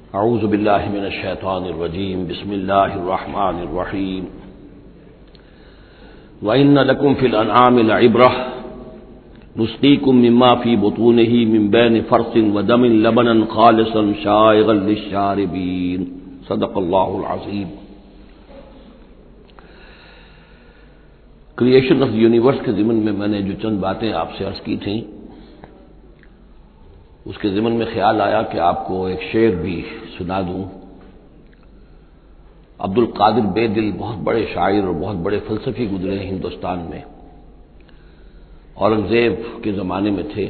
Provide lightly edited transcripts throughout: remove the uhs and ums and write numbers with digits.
اعوذ باللہ من الشیطان الرجیم بسم اللہ الرحمن الرحیم وَإِنَّ لَكُمْ فِي الْأَنْعَامِ لَعِبْرَةً نُسْقِيكُم مِّمَّا فِي بُطُونِهِ مِن بَيْنِ فَرْثٍ وَدَمٍ لَبَنًا خَالِصًا شَائِغًا لِّلشَّارِبِينَ صدق اللہ العظیم۔ کریشن آف یونیورس کے ضمن میں نے جو چند باتیں آپ سے عرض کی تھیں، اس کے ضمن میں خیال آیا کہ آپ کو ایک شعر بھی سنا دوں۔ عبد القادر بے دل بہت بڑے شاعر اور بہت بڑے فلسفی گزرے ہیں ہندوستان میں، اورنگزیب کے زمانے میں تھے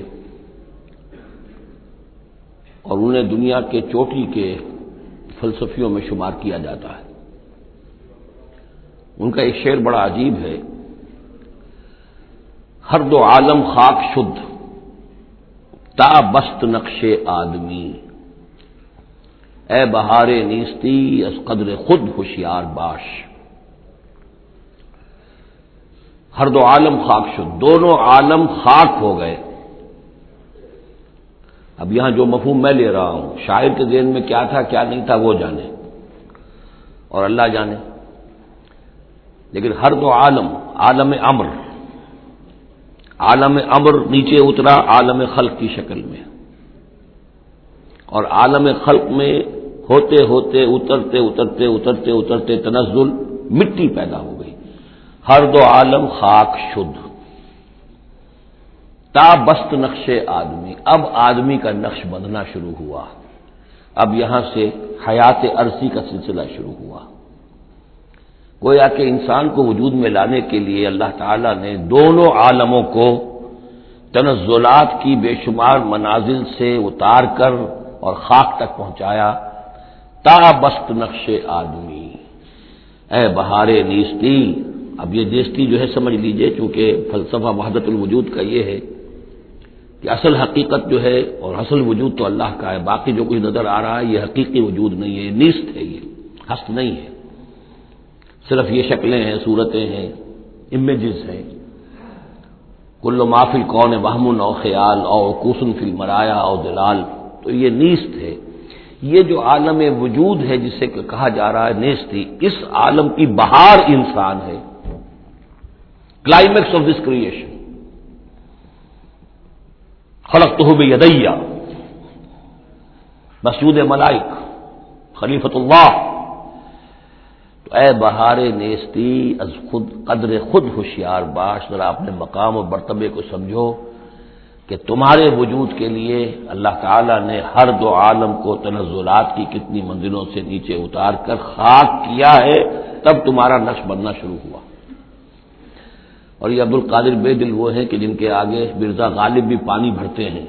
اور انہیں دنیا کے چوٹی کے فلسفیوں میں شمار کیا جاتا ہے۔ ان کا ایک شعر بڑا عجیب ہے، ہر دو عالم خاک شد تا بست نقش آدمی، اے بہار نیستی از قدر خود ہوشیار باش۔ ہر دو عالم خاک شد، دونوں عالم خاک ہو گئے۔ اب یہاں جو مفہوم میں لے رہا ہوں، شاعر کے ذہن میں کیا تھا کیا نہیں تھا وہ جانے اور اللہ جانے، لیکن ہر دو عالم، عالم امر، عالم امر نیچے اترا عالم خلق کی شکل میں، اور عالم خلق میں ہوتے ہوتے اترتے اترتے اترتے اترتے تنزل مٹی پیدا ہو گئی۔ ہر دو عالم خاک شد تا بست نقش آدمی، اب آدمی کا نقش بندھنا شروع ہوا، اب یہاں سے حیات عرضی کا سلسلہ شروع ہوا۔ گویا کہ انسان کو وجود میں لانے کے لیے اللہ تعالیٰ نے دونوں عالموں کو تنزلات کی بے شمار منازل سے اتار کر اور خاک تک پہنچایا۔ تا بست نقش آدمی، اے بہار نیستی۔ اب یہ نیستی جو ہے سمجھ لیجئے، چونکہ فلسفہ وحدت الوجود کا یہ ہے کہ اصل حقیقت جو ہے اور اصل وجود تو اللہ کا ہے، باقی جو کچھ نظر آ رہا ہے یہ حقیقی وجود نہیں ہے، نیست ہے، یہ ہست نہیں ہے، صرف یہ شکلیں ہیں، صورتیں ہیں، امیجز ہیں۔ کل ما فی الکون وہم او خیال او عکوس فی المرایا او دلال، تو یہ نیست ہے۔ یہ جو عالم وجود ہے جسے کہا جا رہا ہے نیستی، اس عالم کی بہار انسان ہے، کلائمیکس آف دس کریشن۔ خلقتہ بیدی، مسجود ملائک، خلیفۃ اللہ۔ تو اے بہار نیستی از خود قدر خود ہوشیار باش، ذرا اپنے مقام اور مرتبے کو سمجھو کہ تمہارے وجود کے لیے اللہ تعالیٰ نے ہر دو عالم کو تنزلات کی کتنی منزلوں سے نیچے اتار کر خاک کیا ہے، تب تمہارا نقش بننا شروع ہوا۔ اور یہ عبد القادر بے دل وہ ہیں کہ جن کے آگے مرزا غالب بھی پانی بھرتے ہیں۔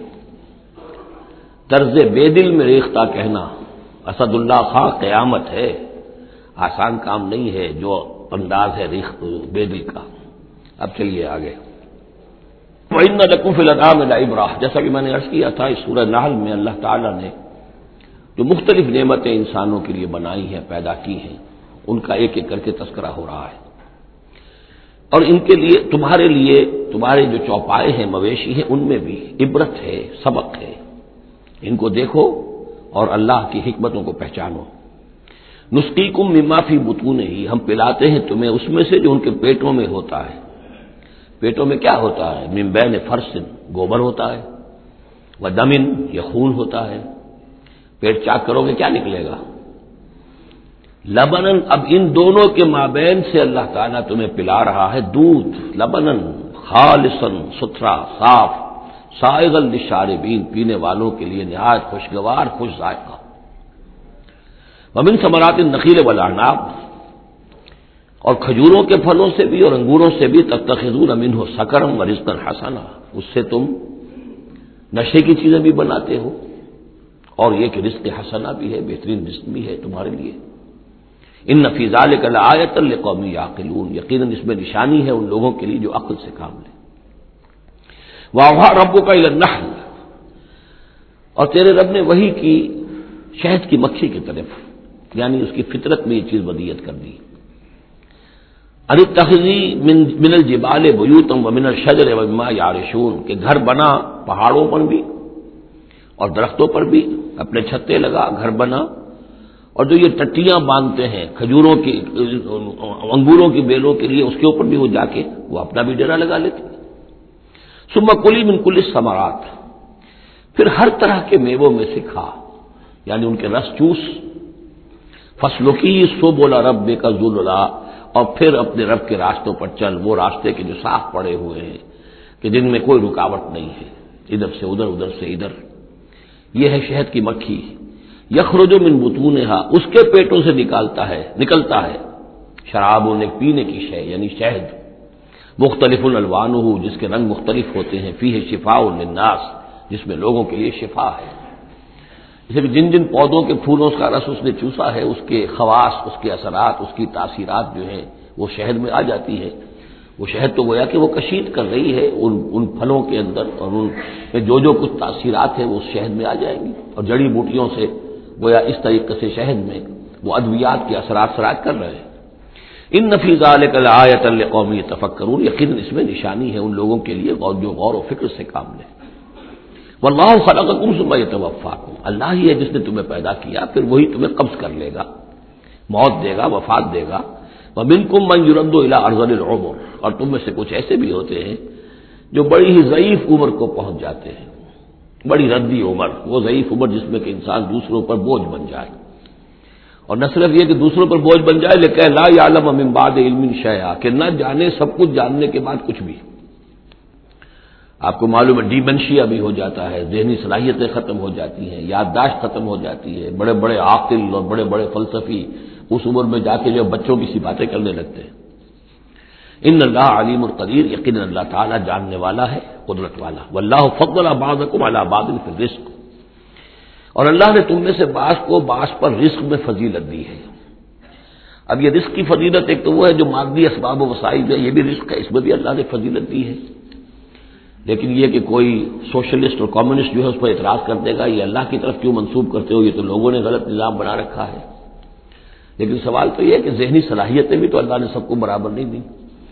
طرز بے دل میں ریختہ کہنا اسد اللہ خاں قیامت ہے، آسان کام نہیں ہے جو انداز ہے بے دل کا۔ اب چلیے آگے۔ وَإِنَّ لَكُمْ فِي الْأَنْعَامِ لَعِبْرَةً، جیسا کہ میں نے عرض کیا تھا، اس سورہ نحل میں اللہ تعالیٰ نے جو مختلف نعمتیں انسانوں کے لیے بنائی ہیں، پیدا کی ہیں، ان کا ایک ایک کر کے تذکرہ ہو رہا ہے، اور ان کے لیے تمہارے جو چوپائے ہیں، مویشی ہیں، ان میں بھی عبرت ہے، سبق ہے۔ ان کو دیکھو اور اللہ کی حکمتوں کو پہچانو۔ نسقیکم مما فی بطونہ، ہم پلاتے ہیں تمہیں اس میں سے جو ان کے پیٹوں میں ہوتا ہے۔ پیٹوں میں کیا ہوتا ہے؟ من بین فرث، گوبر ہوتا ہے، ودم، یہ خون ہوتا ہے۔ پیٹ چاک کرو گے کیا نکلے گا؟ لبنن، اب ان دونوں کے مابین سے اللہ تعالیٰ تمہیں پلا رہا ہے دودھ، لبنن خالصا، ستھرا، صاف، سائغا للشاربین، پینے والوں کے لیے نہایت خوشگوار، خوش ذائقہ۔ ومن ثمرات النخیل والاعناب، اور کھجوروں کے پھلوں سے بھی اور انگوروں سے بھی، تتخذون منہ سکرا ورزقا حسنا، اس سے تم نشے کی چیزیں بھی بناتے ہو، اور یہ کہ رزق حسنا بھی ہے، بہترین رزق بھی ہے تمہارے لیے۔ ان فی ذلک لآیۃ لقوم یعقلون، یقیناً اس میں نشانی ہے ان لوگوں کے لیے جو عقل سے کام لیں۔ وَأَوْحَىٰ رَبُّكَ إِلَى النَّحْلِ، اور تیرے رب نے وحی کی شہد کی مکھی کی طرف، یعنی اس کی فطرت میں یہ چیز ودیت کر دی۔ ان اتخذی من الجبال بیوتا ومن الشجر ومما یعرشون، کہ گھر بنا پہاڑوں پر بھی اور درختوں پر بھی، اپنے چھتے لگا، گھر بنا اور جو یہ ٹٹیاں باندھتے ہیں کھجوروں کی انگوروں کی بیلوں کے لیے، اس کے اوپر بھی وہ جا کے وہ اپنا بھی ڈیرا لگا لیتے ہیں۔ ثم کلی من کل الثمرات، پھر ہر طرح کے میووں میں سے کھا، یعنی ان کے رس چوس۔ فسلکی سبل ربک ذللا، اور پھر اپنے رب کے راستوں پر چل، وہ راستے کے جو صاف پڑے ہوئے ہیں کہ جن میں کوئی رکاوٹ نہیں ہے، ادھر سے ادھر، ادھر سے ادھر۔ یہ ہے شہد کی مکھی، یخرج من بطونہا، اس کے پیٹوں سے نکلتا ہے شراب، پینے کی شے یعنی شہد، مختلف الوانہ، جس کے رنگ مختلف ہوتے ہیں، فیہ شفاء للناس، جس میں لوگوں کے لیے شفا ہے۔ جیسے کہ جن جن پودوں کے پھولوں کا رس اس نے چوسا ہے، اس کے خواص، اس کے اثرات، اس کی تاثیرات جو ہیں وہ شہد میں آ جاتی ہے۔ وہ شہد تو گویا کہ وہ کشید کر رہی ہے ان پھلوں کے اندر، اور ان میں جو کچھ تاثیرات ہیں وہ اس شہد میں آ جائیں گی، اور جڑی بوٹیوں سے گویا اس طریقے سے شہد میں وہ ادویات کے اثرات سراج کر رہے ہیں۔ ان فی ذلک لآیۃ لقوم یتفکرون، یقیناً اس میں نشانی ہے ان لوگوں کے لیے جو غور و فکر سے کام لیں۔ واللہ خلقکم ثم یتوفاکم، اللہ ہی ہے جس نے تمہیں پیدا کیا، پھر وہی تمہیں قبض کر لے گا، موت دے گا، وفات دے گا۔ ومنکم من یرد الی ارذل العمر، اور تم میں سے کچھ ایسے بھی ہوتے ہیں جو بڑی ہی ضعیف عمر کو پہنچ جاتے ہیں، بڑی ردی عمر، وہ ضعیف عمر جس میں کہ انسان دوسروں پر بوجھ بن جائے، اور نہ صرف یہ کہ دوسروں پر بوجھ بن جائے، لیکن لا یعلم من بعد علم شیئا، کہ نہ جانے سب کچھ جاننے کے بعد کچھ بھی۔ آپ کو معلوم ہے ڈیمنشیا بھی ہو جاتا ہے، ذہنی صلاحیتیں ختم ہو جاتی ہیں، یادداشت ختم ہو جاتی ہے، بڑے بڑے عاقل اور بڑے بڑے فلسفی اس عمر میں جا کے جو بچوں کی سی باتیں کرنے لگتے ہیں۔ ان اللہ علیم القدیر، یقیناً اللہ تعالیٰ جاننے والا ہے، قدرت والا۔ واللہ فضل بعضکم علی بعض فی الرزق، اور اللہ نے تم میں سے بعض کو بعض پر رزق میں فضیلت دی ہے۔ اب یہ رزق کی فضیلت ایک تو وہ ہے جو مادی اسباب و وسائل ہے، یہ بھی رزق ہے، اس میں بھی اللہ نے فضیلت دی ہے۔ لیکن یہ کہ کوئی سوشلسٹ اور کمیونسٹ جو ہے اس پر اعتراض کر دے گا یہ اللہ کی طرف کیوں منسوب کرتے ہو، یہ تو لوگوں نے غلط نظام بنا رکھا ہے۔ لیکن سوال تو یہ ہے کہ ذہنی صلاحیتیں بھی تو اللہ نے سب کو برابر نہیں دی،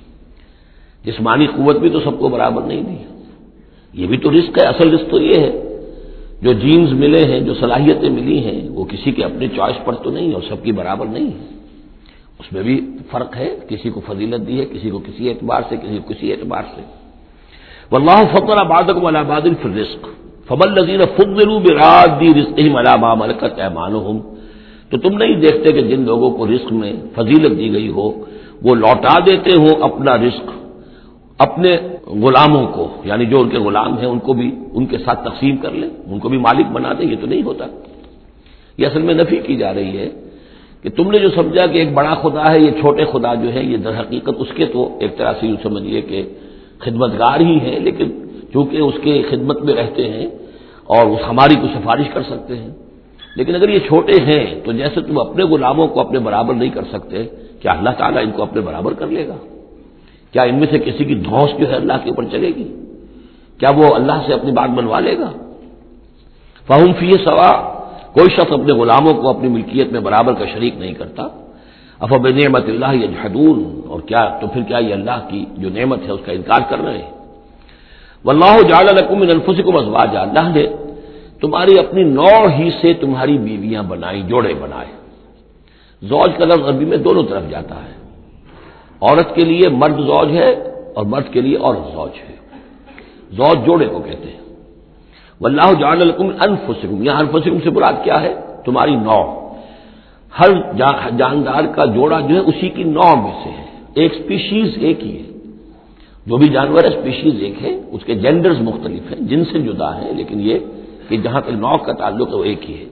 جسمانی قوت بھی تو سب کو برابر نہیں دی، یہ بھی تو رزق ہے۔ اصل رزق تو یہ ہے جو جینز ملے ہیں، جو صلاحیتیں ملی ہیں، وہ کسی کے اپنے چوائس پر تو نہیں اور سب کی برابر نہیں ہے، اس میں بھی فرق ہے، کسی کو فضیلت دی ہے، کسی کو کسی اعتبار سے، کسی کو کسی اعتبار سے۔ واللہ فضل بعضکم علی بعض فی الرزق فما الذین فضلوا براد رزقہم علی ما ملکت ایمانہم، تو تم نہیں دیکھتے کہ جن لوگوں کو رزق میں فضیلت دی گئی ہو وہ لوٹا دیتے ہو اپنا رزق اپنے غلاموں کو، یعنی جو ان کے غلام ہیں ان کو بھی ان کے ساتھ تقسیم کر لیں، ان کو بھی مالک بنا دیں، یہ تو نہیں ہوتا۔ یہ اصل میں نفی کی جا رہی ہے کہ تم نے جو سمجھا کہ ایک بڑا خدا ہے، یہ چھوٹے خدا جو ہے، یہ در حقیقت اس کے تو ایک طرح سے یوں سمجھیے کہ خدمتگار ہی ہیں، لیکن چونکہ اس کے خدمت میں رہتے ہیں اور اس ہماری کو سفارش کر سکتے ہیں۔ لیکن اگر یہ چھوٹے ہیں تو جیسے تم اپنے غلاموں کو اپنے برابر نہیں کر سکتے، کیا اللہ تعالیٰ ان کو اپنے برابر کر لے گا؟ کیا ان میں سے کسی کی دھوس جو ہے اللہ کے اوپر چلے گی؟ کیا وہ اللہ سے اپنی بات بنوا لے گا؟ فہم فی سوا، کوئی شخص اپنے غلاموں کو اپنی ملکیت میں برابر کا شریک نہیں کرتا۔ افبنعمت اللہ یجحدون، اور کیا تو پھر کیا یہ اللہ کی جو نعمت ہے اس کا انکار کر رہے ہیں؟ واللہ جعل لکم من انفسکم ازواجا، اللہ نے تمہاری اپنی نوع ہی سے تمہاری بیویاں بنائی، جوڑے بنائے۔ زوج کا لفظ عربی میں دونوں طرف جاتا ہے، عورت کے لیے مرد زوج ہے اور مرد کے لیے عورت زوج ہے، زوج جوڑے کو کہتے ہیں۔ واللہ جعل لکم من انفسکم، یہاں انفسکم سے مراد کیا ہے؟ تمہاری نوع، ہر جاندار کا جوڑا جو ہے اسی کی نوع میں سے ہے، ایک سپیشیز ایک ہی ہے، جو بھی جانور ہے سپیشیز ایک ہے، اس کے جینڈرز مختلف ہیں، جن سے جدا ہیں، لیکن یہ کہ جہاں تک نوع کا تعلق ہے وہ ایک ہی ہے۔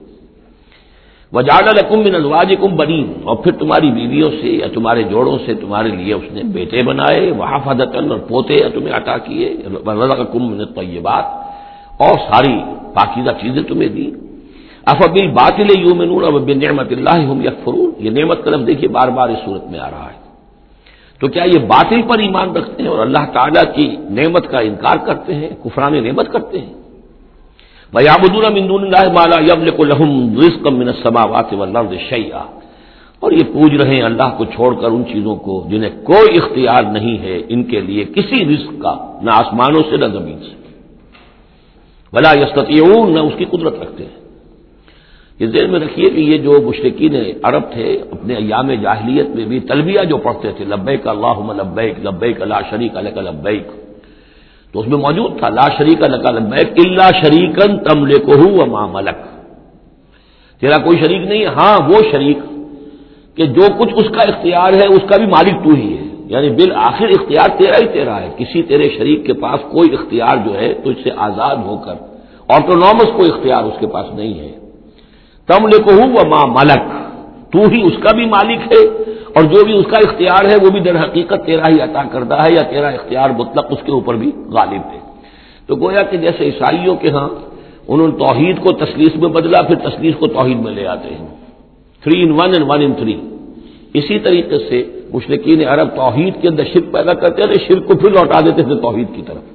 وجعل لکم من ازواجکم بنین، اور پھر تمہاری بیویوں سے یا تمہارے جوڑوں سے تمہارے لیے اس نے بیٹے بنائے، وحفظۃ، اور پوتے تمہیں عطا کیے، ورزقکم من الطیبات، اور ساری پاکیزہ چیزیں تمہیں دی۔ افبالباطل یؤمنون وبنعمت اللہ هم یکفرون، یہ نعمت کا لفظ دیکھیے بار بار اس صورت میں آ رہا ہے۔ تو کیا یہ باطل پر ایمان رکھتے ہیں اور اللہ تعالیٰ کی نعمت کا انکار کرتے ہیں، کفران نعمت کرتے ہیں؟ وَيَعْبُدُونَ مِن دُونِ اللَّهِ مَا لَا يَمْلِكُ لَهُمْ رِزْقًا مِّنَ السَّمَاوَاتِ وَالْأَرْضِ شَيْئًا، اور یہ پوج رہے ہیں اللہ کو چھوڑ کر ان چیزوں کو جنہیں کوئی اختیار نہیں ہے ان کے لیے کسی رزق کا، نہ آسمانوں سے نہ زمین سے، وَلَا يَسْتَطِيعُونَ، نہ اس کی قدرت رکھتے ہیں۔ یہ ذہن میں رکھیے کہ یہ جو مشرکین عرب تھے اپنے ایام جاہلیت میں بھی تلبیہ جو پڑھتے تھے لبیک اللہم لبیک لبیک لا شریک لک لبیک، تو اس میں موجود تھا لا شریک لک لبیک الا شریکا تملکہ وما ملک، تیرا کوئی شریک نہیں ہے، ہاں وہ شریک کہ جو کچھ اس کا اختیار ہے اس کا بھی مالک تو ہی ہے، یعنی بالآخر اختیار تیرا ہی تیرا ہے، کسی تیرے شریک کے پاس کوئی اختیار جو ہے تو اس سے آزاد ہو کر آٹونومس کوئی اختیار اس کے پاس نہیں ہے۔ تملکہ وما ملک، تو ہی اس کا بھی مالک ہے اور جو بھی اس کا اختیار ہے وہ بھی در حقیقت تیرا ہی عطا کردہ ہے، یا تیرا اختیار مطلق اس کے اوپر بھی غالب ہے۔ تو گویا کہ جیسے عیسائیوں کے ہاں انہوں نے توحید کو تثلیث میں بدلا، پھر تثلیث کو توحید میں لے آتے ہیں، 3 in 1 and 1 in 3، اسی طریقے سے مشرکین عرب توحید کے اندر شرک پیدا کرتے تھے، شرک کو پھر لوٹا دیتے تھے توحید کی طرف۔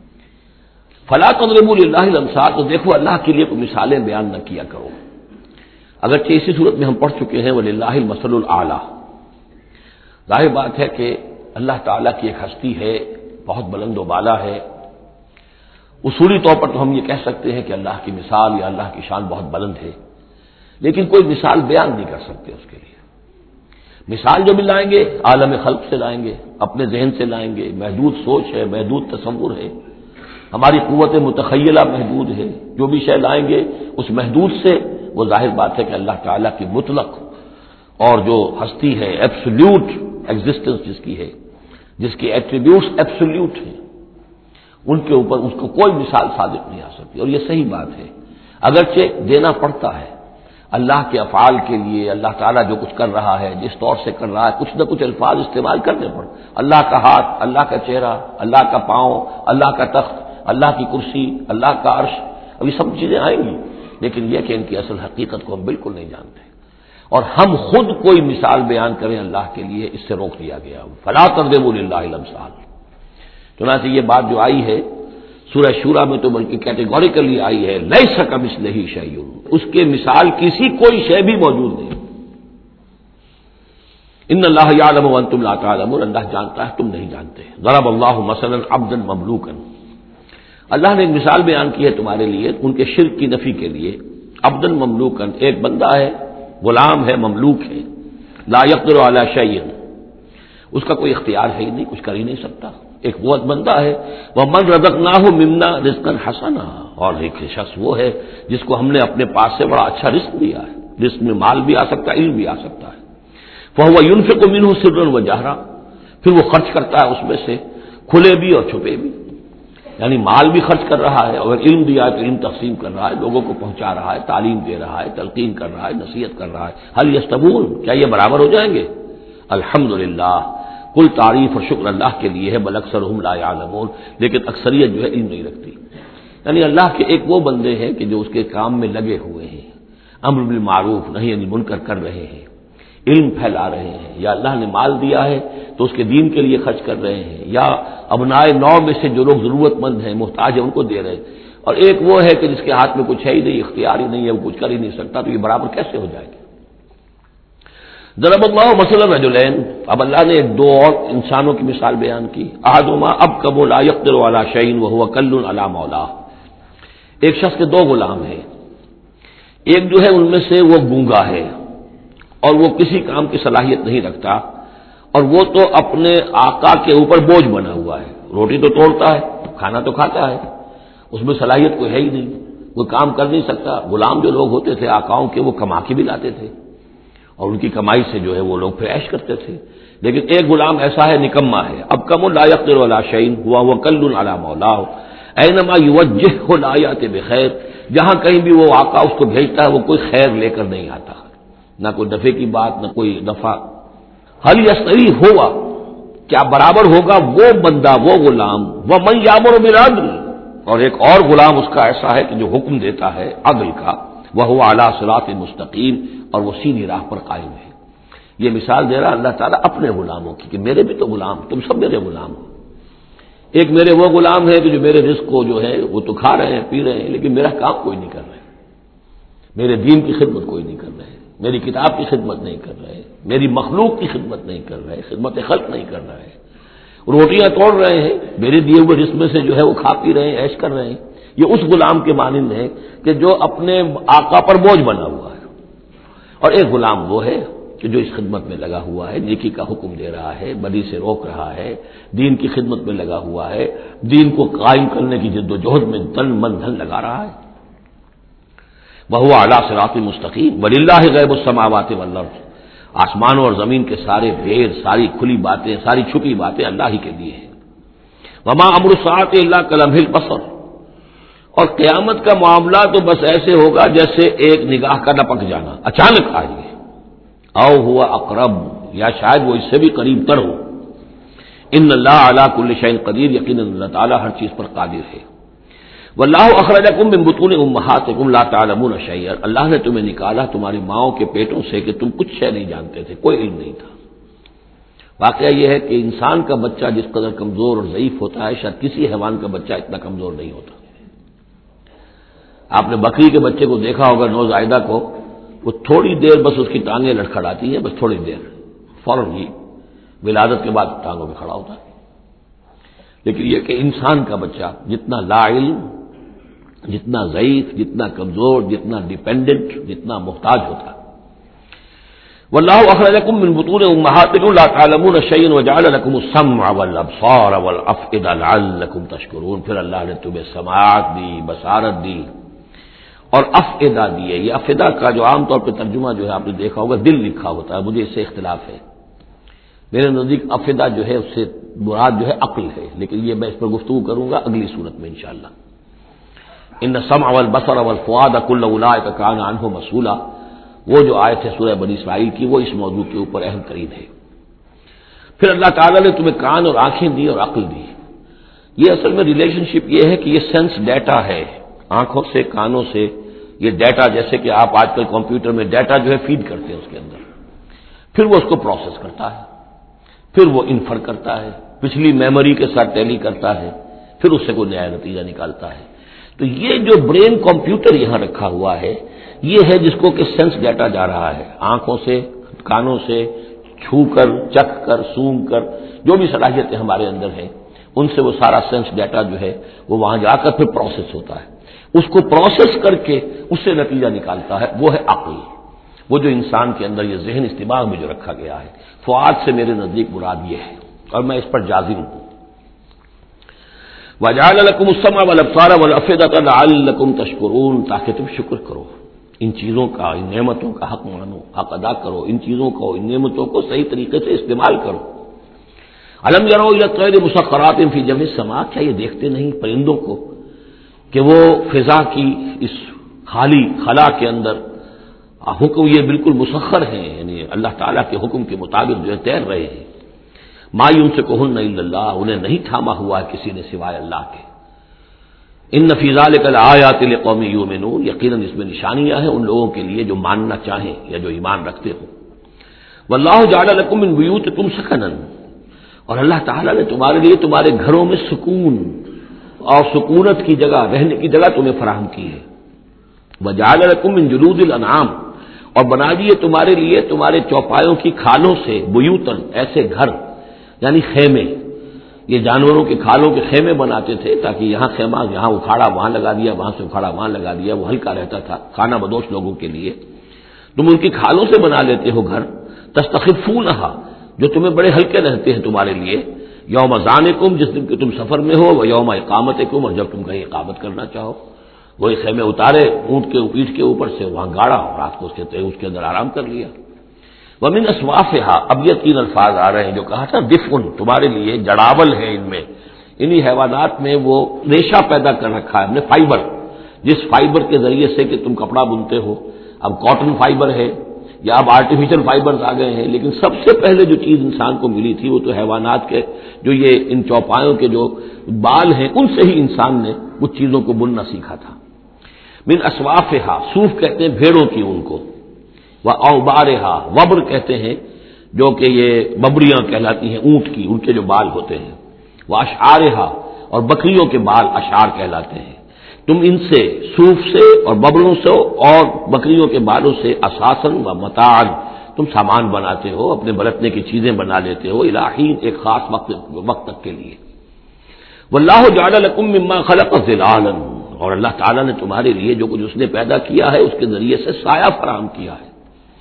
فلا تضربوا للہ الامثال، تو دیکھو اللہ کے لیے کوئی مثالیں بیان نہ کیا کرو، اگرچہ اسی صورت میں ہم پڑھ چکے ہیں وللہ المثل الاعلی، ظاہر بات ہے کہ اللہ تعالیٰ کی ایک ہستی ہے، بہت بلند و بالا ہے، اصولی طور پر تو ہم یہ کہہ سکتے ہیں کہ اللہ کی مثال یا اللہ کی شان بہت بلند ہے، لیکن کوئی مثال بیان نہیں کر سکتے اس کے لیے۔ مثال جو بھی لائیں گے عالم خلق سے لائیں گے، اپنے ذہن سے لائیں گے، محدود سوچ ہے، محدود تصور ہے، ہماری قوت متخیلہ محدود ہے، جو بھی شے لائیں گے اس محدود سے، وہ ظاہر بات ہے کہ اللہ تعالیٰ کی مطلق اور جو ہستی ہے ایبسولوٹ ایگزسٹنس جس کی ہے، جس کی ایٹریبیوٹس ایبسولوٹ ہیں، ان کے اوپر اس کو کوئی مثال صادق نہیں آ سکتی، اور یہ صحیح بات ہے، اگرچہ دینا پڑتا ہے اللہ کے افعال کے لیے، اللہ تعالیٰ جو کچھ کر رہا ہے، جس طور سے کر رہا ہے، کچھ نہ کچھ الفاظ استعمال کرنے پڑ، اللہ کا ہاتھ، اللہ کا چہرہ، اللہ کا پاؤں، اللہ کا تخت، اللہ کی کرسی، اللہ کا عرش، اب یہ سب چیزیں آئیں گی، لیکن یہ کہ ان کی اصل حقیقت کو ہم بالکل نہیں جانتے، اور ہم خود کوئی مثال بیان کریں اللہ کے لیے اس سے روک دیا گیا۔ فلا تضربوا للہ الامثال، چنانچہ یہ بات جو آئی ہے سورہ شورا میں تو بلکہ کیٹیگوریکلی آئی ہے لیس کمثلہ شیء، اس کے مثال کسی کوئی شے بھی موجود نہیں۔ ان اللہ یعلم وانتم لا تعلمون، اللہ جانتا ہے تم نہیں جانتے۔ ضرب اللہ مثلا عبدا مملوکا، اللہ نے ایک مثال بیان کی ہے تمہارے لیے ان کے شرک کی نفی کے لیے۔ عبدا مملوکا، ایک بندہ ہے، غلام ہے، مملوک ہے، لا یقدر علی شیء، اس کا کوئی اختیار ہے ہی نہیں، کچھ کر ہی نہیں سکتا، ایک وہ بندہ ہے۔ وَمَنْ رَزَقْنَاهُ مِنَّا رِزْقًا حَسَنًا، اور ایک شخص وہ ہے جس کو ہم نے اپنے پاس سے بڑا اچھا رزق دیا ہے، رزق میں مال بھی آ سکتا ہے، علم بھی آ سکتا ہے۔ فَهُوَ يُنْفِقُ مِنْهُ سِرًّا وَجَهْرًا، پھر وہ خرچ کرتا ہے اس میں سے کھلے بھی اور چھپے بھی، یعنی مال بھی خرچ کر رہا ہے، اگر علم دیا ہے تو علم تقسیم کر رہا ہے، لوگوں کو پہنچا رہا ہے، تعلیم دے رہا ہے، تلقین کر رہا ہے، نصیحت کر رہا ہے۔ هل يستوون، کیا یہ برابر ہو جائیں گے؟ الحمدللہ، کل تعریف اور شکر اللہ کے لیے ہے، بل اکثرهم لا يعلمون، لیکن اکثریت جو ہے علم نہیں رکھتی۔ یعنی اللہ کے ایک وہ بندے ہیں کہ جو اس کے کام میں لگے ہوئے ہیں، امر بالمعروف نہی عن المنکر کر رہے ہیں، علم پھیلا رہے ہیں، یا اللہ نے مال دیا ہے تو اس کے دین کے لیے خرچ کر رہے ہیں، یا ابنائے نو میں سے جو لوگ ضرورت مند ہیں، محتاج ہیں، ان کو دے رہے ہیں، اور ایک وہ ہے کہ جس کے ہاتھ میں کچھ ہے ہی نہیں، اختیار ہی نہیں ہے، وہ کچھ کر ہی نہیں سکتا، تو یہ برابر کیسے ہو جائے گا؟ ضرب اللہ مثلا رجلین، اب اللہ نے دو اور انسانوں کی مثال بیان کی۔ احدہما ابکم لا یقدر علی شیء وہو کل علی مولاه، ایک شخص کے دو غلام ہیں، ایک جو ہے ان میں سے وہ گونگا ہے اور وہ کسی کام کی صلاحیت نہیں رکھتا، اور وہ تو اپنے آقا کے اوپر بوجھ بنا ہوا ہے، روٹی تو توڑتا ہے، کھانا تو کھاتا ہے، اس میں صلاحیت کوئی ہے ہی نہیں، وہ کام کر نہیں سکتا۔ غلام جو لوگ ہوتے تھے آقاؤں کے، وہ کما کے بھی لاتے تھے اور ان کی کمائی سے جو ہے وہ لوگ پھر عیش کرتے تھے، لیکن ایک غلام ایسا ہے، نکما ہے، اب کم لا یقدر علی شیء وہو کل علی مولاه اینما یوجہہ لا یأتی بخیر، جہاں کہیں بھی وہ آقا اس کو بھیجتا ہے وہ کوئی خیر لے کر نہیں آتا، نہ کوئی نفع کی بات، نہ کوئی نفع۔ هل یستوی ہوا، کیا برابر ہوگا وہ بندہ، وہ غلام، ومن یامر بالعدل، اور ایک اور غلام اس کا ایسا ہے کہ جو حکم دیتا ہے عدل کا، وہو علی صراط مستقیم، اور وہ سیدھی راہ پر قائم ہے۔ یہ مثال دے رہا اللہ تعالیٰ اپنے غلاموں کی کہ میرے بھی تو غلام، تم سب میرے غلام ہو۔ ایک میرے وہ غلام ہے کہ جو میرے رزق کو جو ہے وہ تو کھا رہے ہیں، پی رہے ہیں، لیکن میرا کام کوئی نہیں کر رہے، میرے دین کی خدمت کوئی نہیں کر رہے، میری کتاب کی خدمت نہیں کر رہے، میری مخلوق کی خدمت نہیں کر رہے، خدمت خلق نہیں کر رہے، روٹیاں توڑ رہے ہیں، میرے دیے ہوئے رزق میں سے جو ہے وہ کھا پی رہے ہیں، عیش کر رہے ہیں۔ یہ اس غلام کے مانند ہے کہ جو اپنے آقا پر بوجھ بنا ہوا ہے، اور ایک غلام وہ ہے کہ جو اس خدمت میں لگا ہوا ہے، نیکی کا حکم دے رہا ہے، بدی سے روک رہا ہے، دین کی خدمت میں لگا ہوا ہے، دین کو قائم کرنے کی جد و جہد میں تن من دھن لگا رہا ہے۔ وَهُوَ عَلَىٰ صِرَاطٍ مُّسْتَقِيمٍ وَلِلَّهِ غَيْبُ السَّمَاوَاتِ وَالْأَرْضِ، آسمانوں اور زمین کے سارے بھید، ساری کھلی باتیں، ساری چھپی باتیں اللہ ہی کے لیے ہیں۔ وَمَا أَمْرُ السَّاعَةِ إِلَّا كَلَمْحِ الْبَصَرِ، اور قیامت کا معاملہ تو بس ایسے ہوگا جیسے ایک نگاہ کا لپک جانا، اچانک آ جائے، او ہوا اقرب، یا شاید وہ اس سے بھی قریب تر ہو۔ ان اللہ علی کل شیء قدیر، یقیناً اللہ تعالیٰ ہر چیز پر قادر ہے۔ واللہ اخرجکم من بطون امہاتکم لا تعلمون شیئا، اللہ نے تمہیں نکالا تمہاری ماؤں کے پیٹوں سے کہ تم کچھ شے نہیں جانتے تھے، کوئی علم نہیں تھا۔ واقعہ یہ ہے کہ انسان کا بچہ جس قدر کمزور اور ضعیف ہوتا ہے، شاید کسی حیوان کا بچہ اتنا کمزور نہیں ہوتا۔ آپ نے بکری کے بچے کو دیکھا ہوگا، نوزائیدہ کو، وہ تھوڑی دیر بس اس کی ٹانگیں لڑکھڑاتی ہیں، بس تھوڑی دیر، فوراً ہی ولادت کے بعد ٹانگوں میں کھڑا ہوتا ہے۔ لیکن یہ کہ انسان کا بچہ جتنا لا علم، جتنا ضعیف، جتنا کمزور، جتنا ڈیپینڈنٹ، جتنا محتاج ہوتا ہے۔ واللہ اخرجکم من بطون امہاتکم لا تعلمون شیئا وجعل لکم السمع والابصار والافئدہ لعلکم تشکرون، پھر اللہ نے تمہیں سماعت دی، بصارت دی اور افئدہ دیے۔ یہ افئدہ کا جو عام طور پہ ترجمہ جو ہے آپ نے دیکھا ہوگا دل لکھا ہوتا ہے، مجھے اس سے اختلاف ہے۔ میرے نزدیک افئدہ جو ہے اس سے مراد جو ہے عقل ہے، لیکن یہ میں اس پر گفتگو کروں گا اگلی صورت میں انشاءاللہ۔ ان السمع والبصر والفؤاد كل اولئک کان عنہ مسئولا، وہ جو آیت ہے سورہ بنی اسرائیل کی، وہ اس موضوع کے اوپر اہم ترین ہے۔ پھر اللہ تعالیٰ نے تمہیں کان اور آنکھیں دی اور عقل دی۔ یہ اصل میں ریلیشن شپ یہ ہے کہ یہ سینس ڈیٹا ہے، آنکھوں سے، کانوں سے یہ ڈیٹا، جیسے کہ آپ آج کل کمپیوٹر میں ڈیٹا جو ہے فیڈ کرتے ہیں اس کے اندر، پھر وہ اس کو پروسیس کرتا ہے، پھر وہ انفر کرتا ہے، پچھلی میموری کے ساتھ ٹیلی کرتا ہے، پھر اس سے کوئی نیا نتیجہ نکالتا ہے۔ تو یہ جو برین کمپیوٹر یہاں رکھا ہوا ہے، یہ ہے جس کو کہ سینس ڈیٹا جا رہا ہے، آنکھوں سے، کانوں سے، چھو کر، چکھ کر، سونگ کر، جو بھی صلاحیتیں ہمارے اندر ہیں ان سے وہ سارا سینس ڈیٹا جو ہے وہ وہاں جا کر پھر پروسیس ہوتا ہے، اس کو پروسیس کر کے اس سے نتیجہ نکالتا ہے، وہ ہے عقل، وہ جو انسان کے اندر یہ ذہن اس دماغ میں جو رکھا گیا ہے۔ فؤاد سے میرے نزدیک مراد یہ ہے، اور میں اس پر جازم ہوں۔ وَجَعَلَ لَكُمُ السَّمْعَ وَالْأَبْصَارَ وَالْأَفْئِدَةَ لَعَلَّكُمْ تَشْكُرُونَ، تاکہ تم شکر کرو، ان چیزوں کا، ان نعمتوں کا حق مانو، حق ادا کرو، ان چیزوں کو، ان نعمتوں کو صحیح طریقے سے استعمال کرو۔ أَلَمْ يَرَوْا إِلَى الطَّيْرِ مُسَخَّرَاتٍ فِي جَوِّ السَّمَاءِ، کیا یہ دیکھتے نہیں پرندوں کو کہ وہ فضا کی اس خالی خلا کے اندر حکم یہ بالکل مسخر ہیں، یعنی اللہ تعالیٰ کے حکم کے مطابق جو ہے تیر رہے ہیں۔ ما یمسکہن الا اللہ، انہیں نہیں تھاما ہوا ہے کسی نے سوائے اللہ کے۔ ان فی ذلک لآیات لقوم یؤمنون، یقیناً اس میں نشانیاں ہیں ان لوگوں کے لیے جو ماننا چاہیں یا جو ایمان رکھتے ہوں۔ واللہ جعل لکم من بیوتکم سکنا، اور اللہ تعالیٰ نے تمہارے لیے تمہارے گھروں میں سکون اور سکونت کی جگہ، رہنے کی جگہ تمہیں فراہم کی ہے۔ وجعل لکم من جلود الانعام، اور بنا دیے تمہارے لیے تمہارے چوپایوں کی کھالوں سے بیوتن، ایسے گھر یعنی خیمے، یہ جانوروں کے کھالوں کے خیمے بناتے تھے تاکہ یہاں خیمہ، یہاں اکھاڑا وہاں لگا دیا، وہاں سے اکھاڑا وہاں لگا دیا، وہ ہلکا رہتا تھا کھانا بدوش لوگوں کے لیے۔ تم ان کی کھالوں سے بنا لیتے ہو گھر، تستخفونہا، جو تمہیں بڑے ہلکے رہتے ہیں تمہارے لیے، یوم ذانکم، جس دن کہ تم سفر میں ہو، و یوم اقامتکم، اور جب تم کہیں اقامت کرنا چاہو۔ وہی خیمے اتارے اونٹ کے پیٹھ کے اوپر سے، وہاں گاڑا، رات کو اس کے اندر آرام کر لیا۔ ومن اصوافہا، اب یہ تین الفاظ آ رہے ہیں جو کہا تھا دفن، تمہارے لیے جڑاول ہے ان میں، انہی حیوانات میں وہ ریشہ پیدا کر رکھا ہے ہم نے، فائبر، جس فائبر کے ذریعے سے کہ تم کپڑا بنتے ہو، اب کاٹن فائبر ہے یا اب آرٹیفیشل فائبرز آ گئے ہیں، لیکن سب سے پہلے جو چیز انسان کو ملی تھی وہ تو حیوانات کے جو یہ ان چوپایوں کے جو بال ہیں ان سے ہی انسان نے کچھ چیزوں کو بننا سیکھا تھا۔ من اصوافہا، صوف کہتے ہیں بھیڑوں کی ان کو، وأوبارہا، وبر کہتے ہیں جو کہ یہ ببریاں کہلاتی ہیں اونٹ کی، ان کے جو بال ہوتے ہیں، واشعارہا، اور بکریوں کے بال اشعار کہلاتے ہیں۔ تم ان سے، صوف سے اور ببروں سے اور بکریوں کے بالوں سے، اساساً و متاعاً، تم سامان بناتے ہو، اپنے برتنے کی چیزیں بنا لیتے ہو، الی حین، ایک خاص وقت تک کے لیے۔ واللہ جعل لکم مما خلق ظلالا، اور اللہ تعالیٰ نے تمہارے لیے جو کچھ اس نے پیدا کیا ہے اس کے ذریعے سے سایہ فراہم کیا ہے۔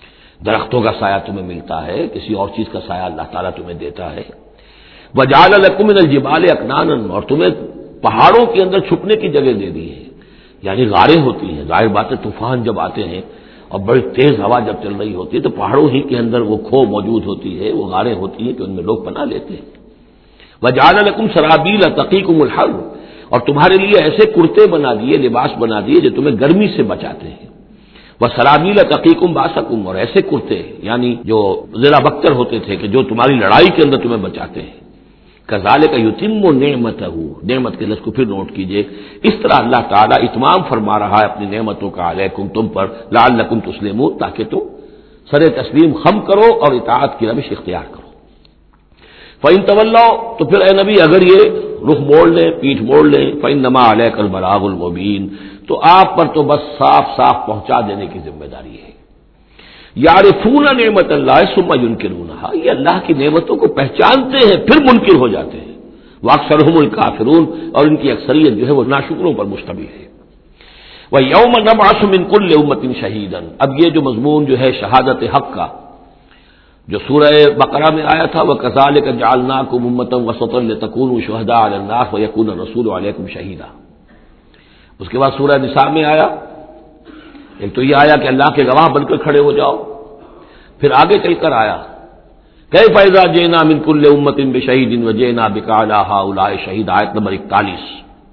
درختوں کا سایہ تمہیں ملتا ہے، کسی اور چیز کا سایہ اللہ تعالیٰ تمہیں دیتا ہے۔ وَجَعَلَ لَكُم مِّنَ الْجِبَالِ أَكْنَانًا، اور تمہیں پہاڑوں کے اندر چھپنے کی جگہ دے دی ہے، یعنی غاریں ہوتی ہیں، ظاہر بات ہے طوفان جب آتے ہیں اور بڑی تیز ہوا جب چل رہی ہوتی ہے تو پہاڑوں ہی کے اندر وہ کھو موجود ہوتی ہے، وہ غاریں ہوتی ہیں کہ ان میں لوگ پناہ لیتے ہیں۔ وَجَعَلَ لَكُمْ سَرَابِيلَ تَقِيكُمُ الْحَرَّ، اور تمہارے لیے ایسے کرتے بنا دیے، لباس بنا دیے جو تمہیں گرمی سے بچاتے ہیں۔ وَسَرَابِيلَ تَقِيكُمْ بَأْسَكُمْ، اور ایسے کرتے یعنی جو ذرا بختر ہوتے تھے کہ جو تمہاری لڑائی کے اندر تمہیں بچاتے ہیں۔ کذالک یتم نعمتہ، نعمت کے لفظ کو پھر نوٹ کیجئے، اس طرح اللہ تعالیٰ اتمام فرما رہا ہے اپنی نعمتوں کا علیکم، تم پر، لعلکم تسلمون، تاکہ تم سر تسلیم خم کرو اور اطاعت کی روش اختیار کرو۔ فَإِن تَوَلَّوْا، تو پھر اے نبی اگر یہ رخ موڑ لیں، پیٹھ موڑ لیں، فَإِنَّمَا عَلَيْكَ الْبَلَاغُ الْمُبِينُ، تو آپ پر تو بس صاف صاف پہنچا دینے کی ذمہ داری ہے۔ یعرفون نعمت اللہ ثم ینکرونہا، یہ اللہ کی نعمتوں کو پہچانتے ہیں پھر منکر ہو جاتے ہیں۔ واکثرہم الکافرون، اور ان کی اکثریت جو ہے وہ ناشکروں پر مشتمل ہے۔ وَیَوْمَ نَبْعَثُ مِن كُلِّ أُمَّةٍ شَہِیدًا، اب یہ جو مضمون جو ہے شہادت حق کا جو سورہ بقرہ میں آیا تھا، وَكَذَلِكَ جَعَلْنَاكُمْ أُمَّةً وَسَطًا لِتَكُونُوا شُهَدَاءَ عَلَى النَّاسِ وَيَكُونَ الرَّسُولُ عَلَيْكُمْ شَهِيدًا۔ اس کے بعد سورہ نساء میں آیا، ایک تو یہ آیا کہ اللہ کے گواہ بن کر کھڑے ہو جاؤ، پھر آگے چل کر آیا کیف اذا جئنا من كل امة بشہید وجئنا بك على هؤلاء شہید، آیت نمبر 41۔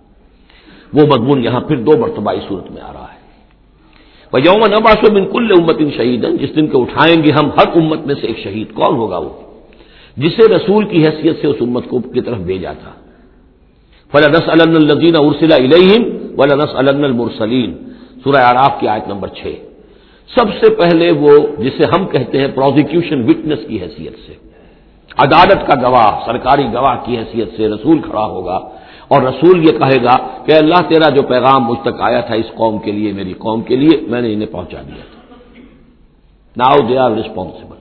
وہ مضمون یہاں پھر دو مرتبہ اس صورت میں آ رہا ہے۔ وَيَوْمَ نَبْعَثُ مِن كُلِّ أُمَّةٍ شَهِيدًا، جس دن کو اٹھائیں گے ہم ہر امت میں سے ایک شہید۔ کون ہوگا وہ؟ جسے رسول کی حیثیت سے اس امت کو کی طرف بھیجا تھا۔ فَلَنَسْأَلَنَّ الَّذِينَ أُرْسِلَ إِلَيْهِمْ وَلَنَسْأَلَنَّ الْمُرْسَلِينَ، سورہ اعراف کی آیت نمبر 6۔ سب سے پہلے وہ جسے ہم کہتے ہیں پروزیکیوشن وٹنس کی حیثیت سے، عدالت کا گواہ، سرکاری گواہ کی حیثیت سے رسول کھڑا ہوگا، اور رسول یہ کہے گا کہ اللہ تیرا جو پیغام مجھ تک آیا تھا اس قوم کے لیے، میری قوم کے لیے، میں نے انہیں پہنچا دیا تھا۔ ناؤ دے آر ریسپانسبل،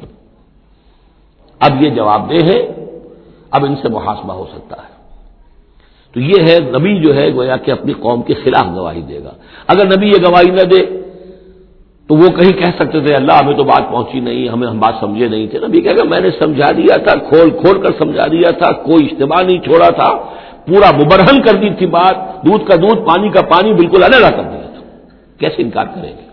اب یہ جواب دہ ہے، اب ان سے محاسبہ ہو سکتا ہے۔ تو یہ ہے نبی جو ہے گویا کہ اپنی قوم کے خلاف گواہی دے گا۔ اگر نبی یہ گواہی نہ دے تو وہ کہیں کہہ سکتے تھے اللہ ہمیں تو بات پہنچی نہیں، ہم بات سمجھے نہیں تھے۔ نبی کہے گا میں نے سمجھا دیا تھا، کھول کھول کر سمجھا دیا تھا، کوئی اجتماع نہیں چھوڑا تھا، پورا مبرہن کر دی تھی بات، دودھ کا دودھ پانی کا پانی بالکل علیحدہ کر دیا تھا، کیسے انکار کریں گے؟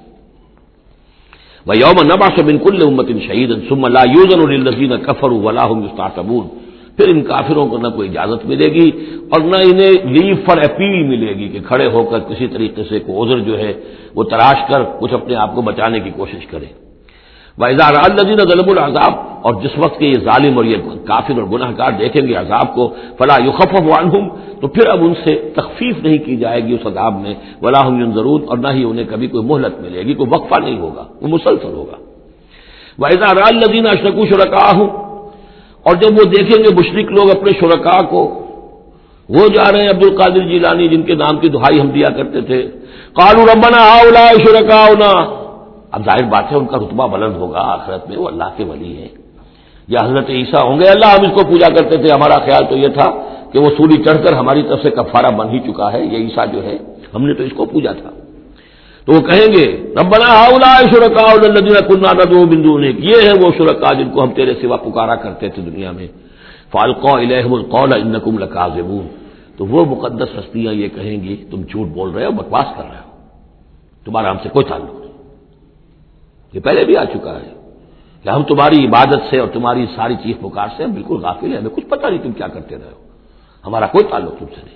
وَيَوْمَ نَبْعَثُ مِن كُلِّ أُمَّةٍ شَهِيدًا ثُمَّ لَا يُؤْذَنُ لِلَّذِينَ كَفَرُوا وَلَا هُمْ يُسْتَعْتَبُونَ، پھر ان کافروں کو نہ کوئی اجازت ملے گی اور نہ انہیں لیو فار اپیل ملے گی کہ کھڑے ہو کر کسی طریقے سے کوئی عذر جو ہے وہ تراش کر کچھ اپنے آپ کو بچانے کی کوشش کرے۔ وَإِذَا رَأَى الَّذِينَ ظَلَمُوا الْعَذَابَ، اور جس وقت کہ یہ ظالم اور یہ کافر اور گناہ گار دیکھیں گے عذاب کو، فَلَا يُخَفَّفُ عَنْهُمْ، تو پھر اب ان سے تخفیف نہیں کی جائے گی اس عذاب میں، وَلَا هُمْ يُنظَرُونَ، اور نہ ہی انہیں کبھی کوئی مہلت ملے گی، کوئی وقفہ نہیں ہوگا، وہ مسلسل ہوگا۔ وَإِذَا رَأَى الَّذِينَ أَشْرَكُوا شُرَكَاءَهُمْ، اور جب وہ دیکھیں گے مشرک لوگ اپنے شرکاء کو، وہ جا رہے ہیں عبد القادر جیلانی جن کے نام کی دہائی ہم دیا کرتے تھے، قالوا ربنا هؤلاء شركاؤنا، اب ظاہر بات ہے ان کا رتبہ بلند ہوگا آخرت میں، وہ اللہ کے ولی ہیں، یا حضرت عیسیٰ ہوں گے، اللہ ہم اس کو پوجا کرتے تھے، ہمارا خیال تو یہ تھا کہ وہ سولی چڑھ کر ہماری طرف سے کفارہ بن ہی چکا ہے، یہ عیسیٰ جو ہے ہم نے تو اس کو پوجا تھا۔ تو وہ کہیں گے ربنا هؤلاء شركاؤنا الذين كنا ندعو من دونك، یہ ہے وہ شرکاء جن کو ہم تیرے سوا پکارا کرتے تھے دنیا میں، فالقوا الیہم القول انکم لکاذبون، تو وہ مقدس ہستیاں یہ کہیں گی تم جھوٹ بول رہے ہو، بکواس کر رہے ہو، تمہارا ہم سے کوئی تعلق نہیں۔ یہ پہلے بھی آ چکا ہے کہ ہم تمہاری عبادت سے اور تمہاری ساری چیخ پکار سے ہم بالکل غافل ہیں، ہمیں کچھ پتہ نہیں تم کیا کرتے رہے ہو، ہمارا کوئی تعلق تم سے نہیں۔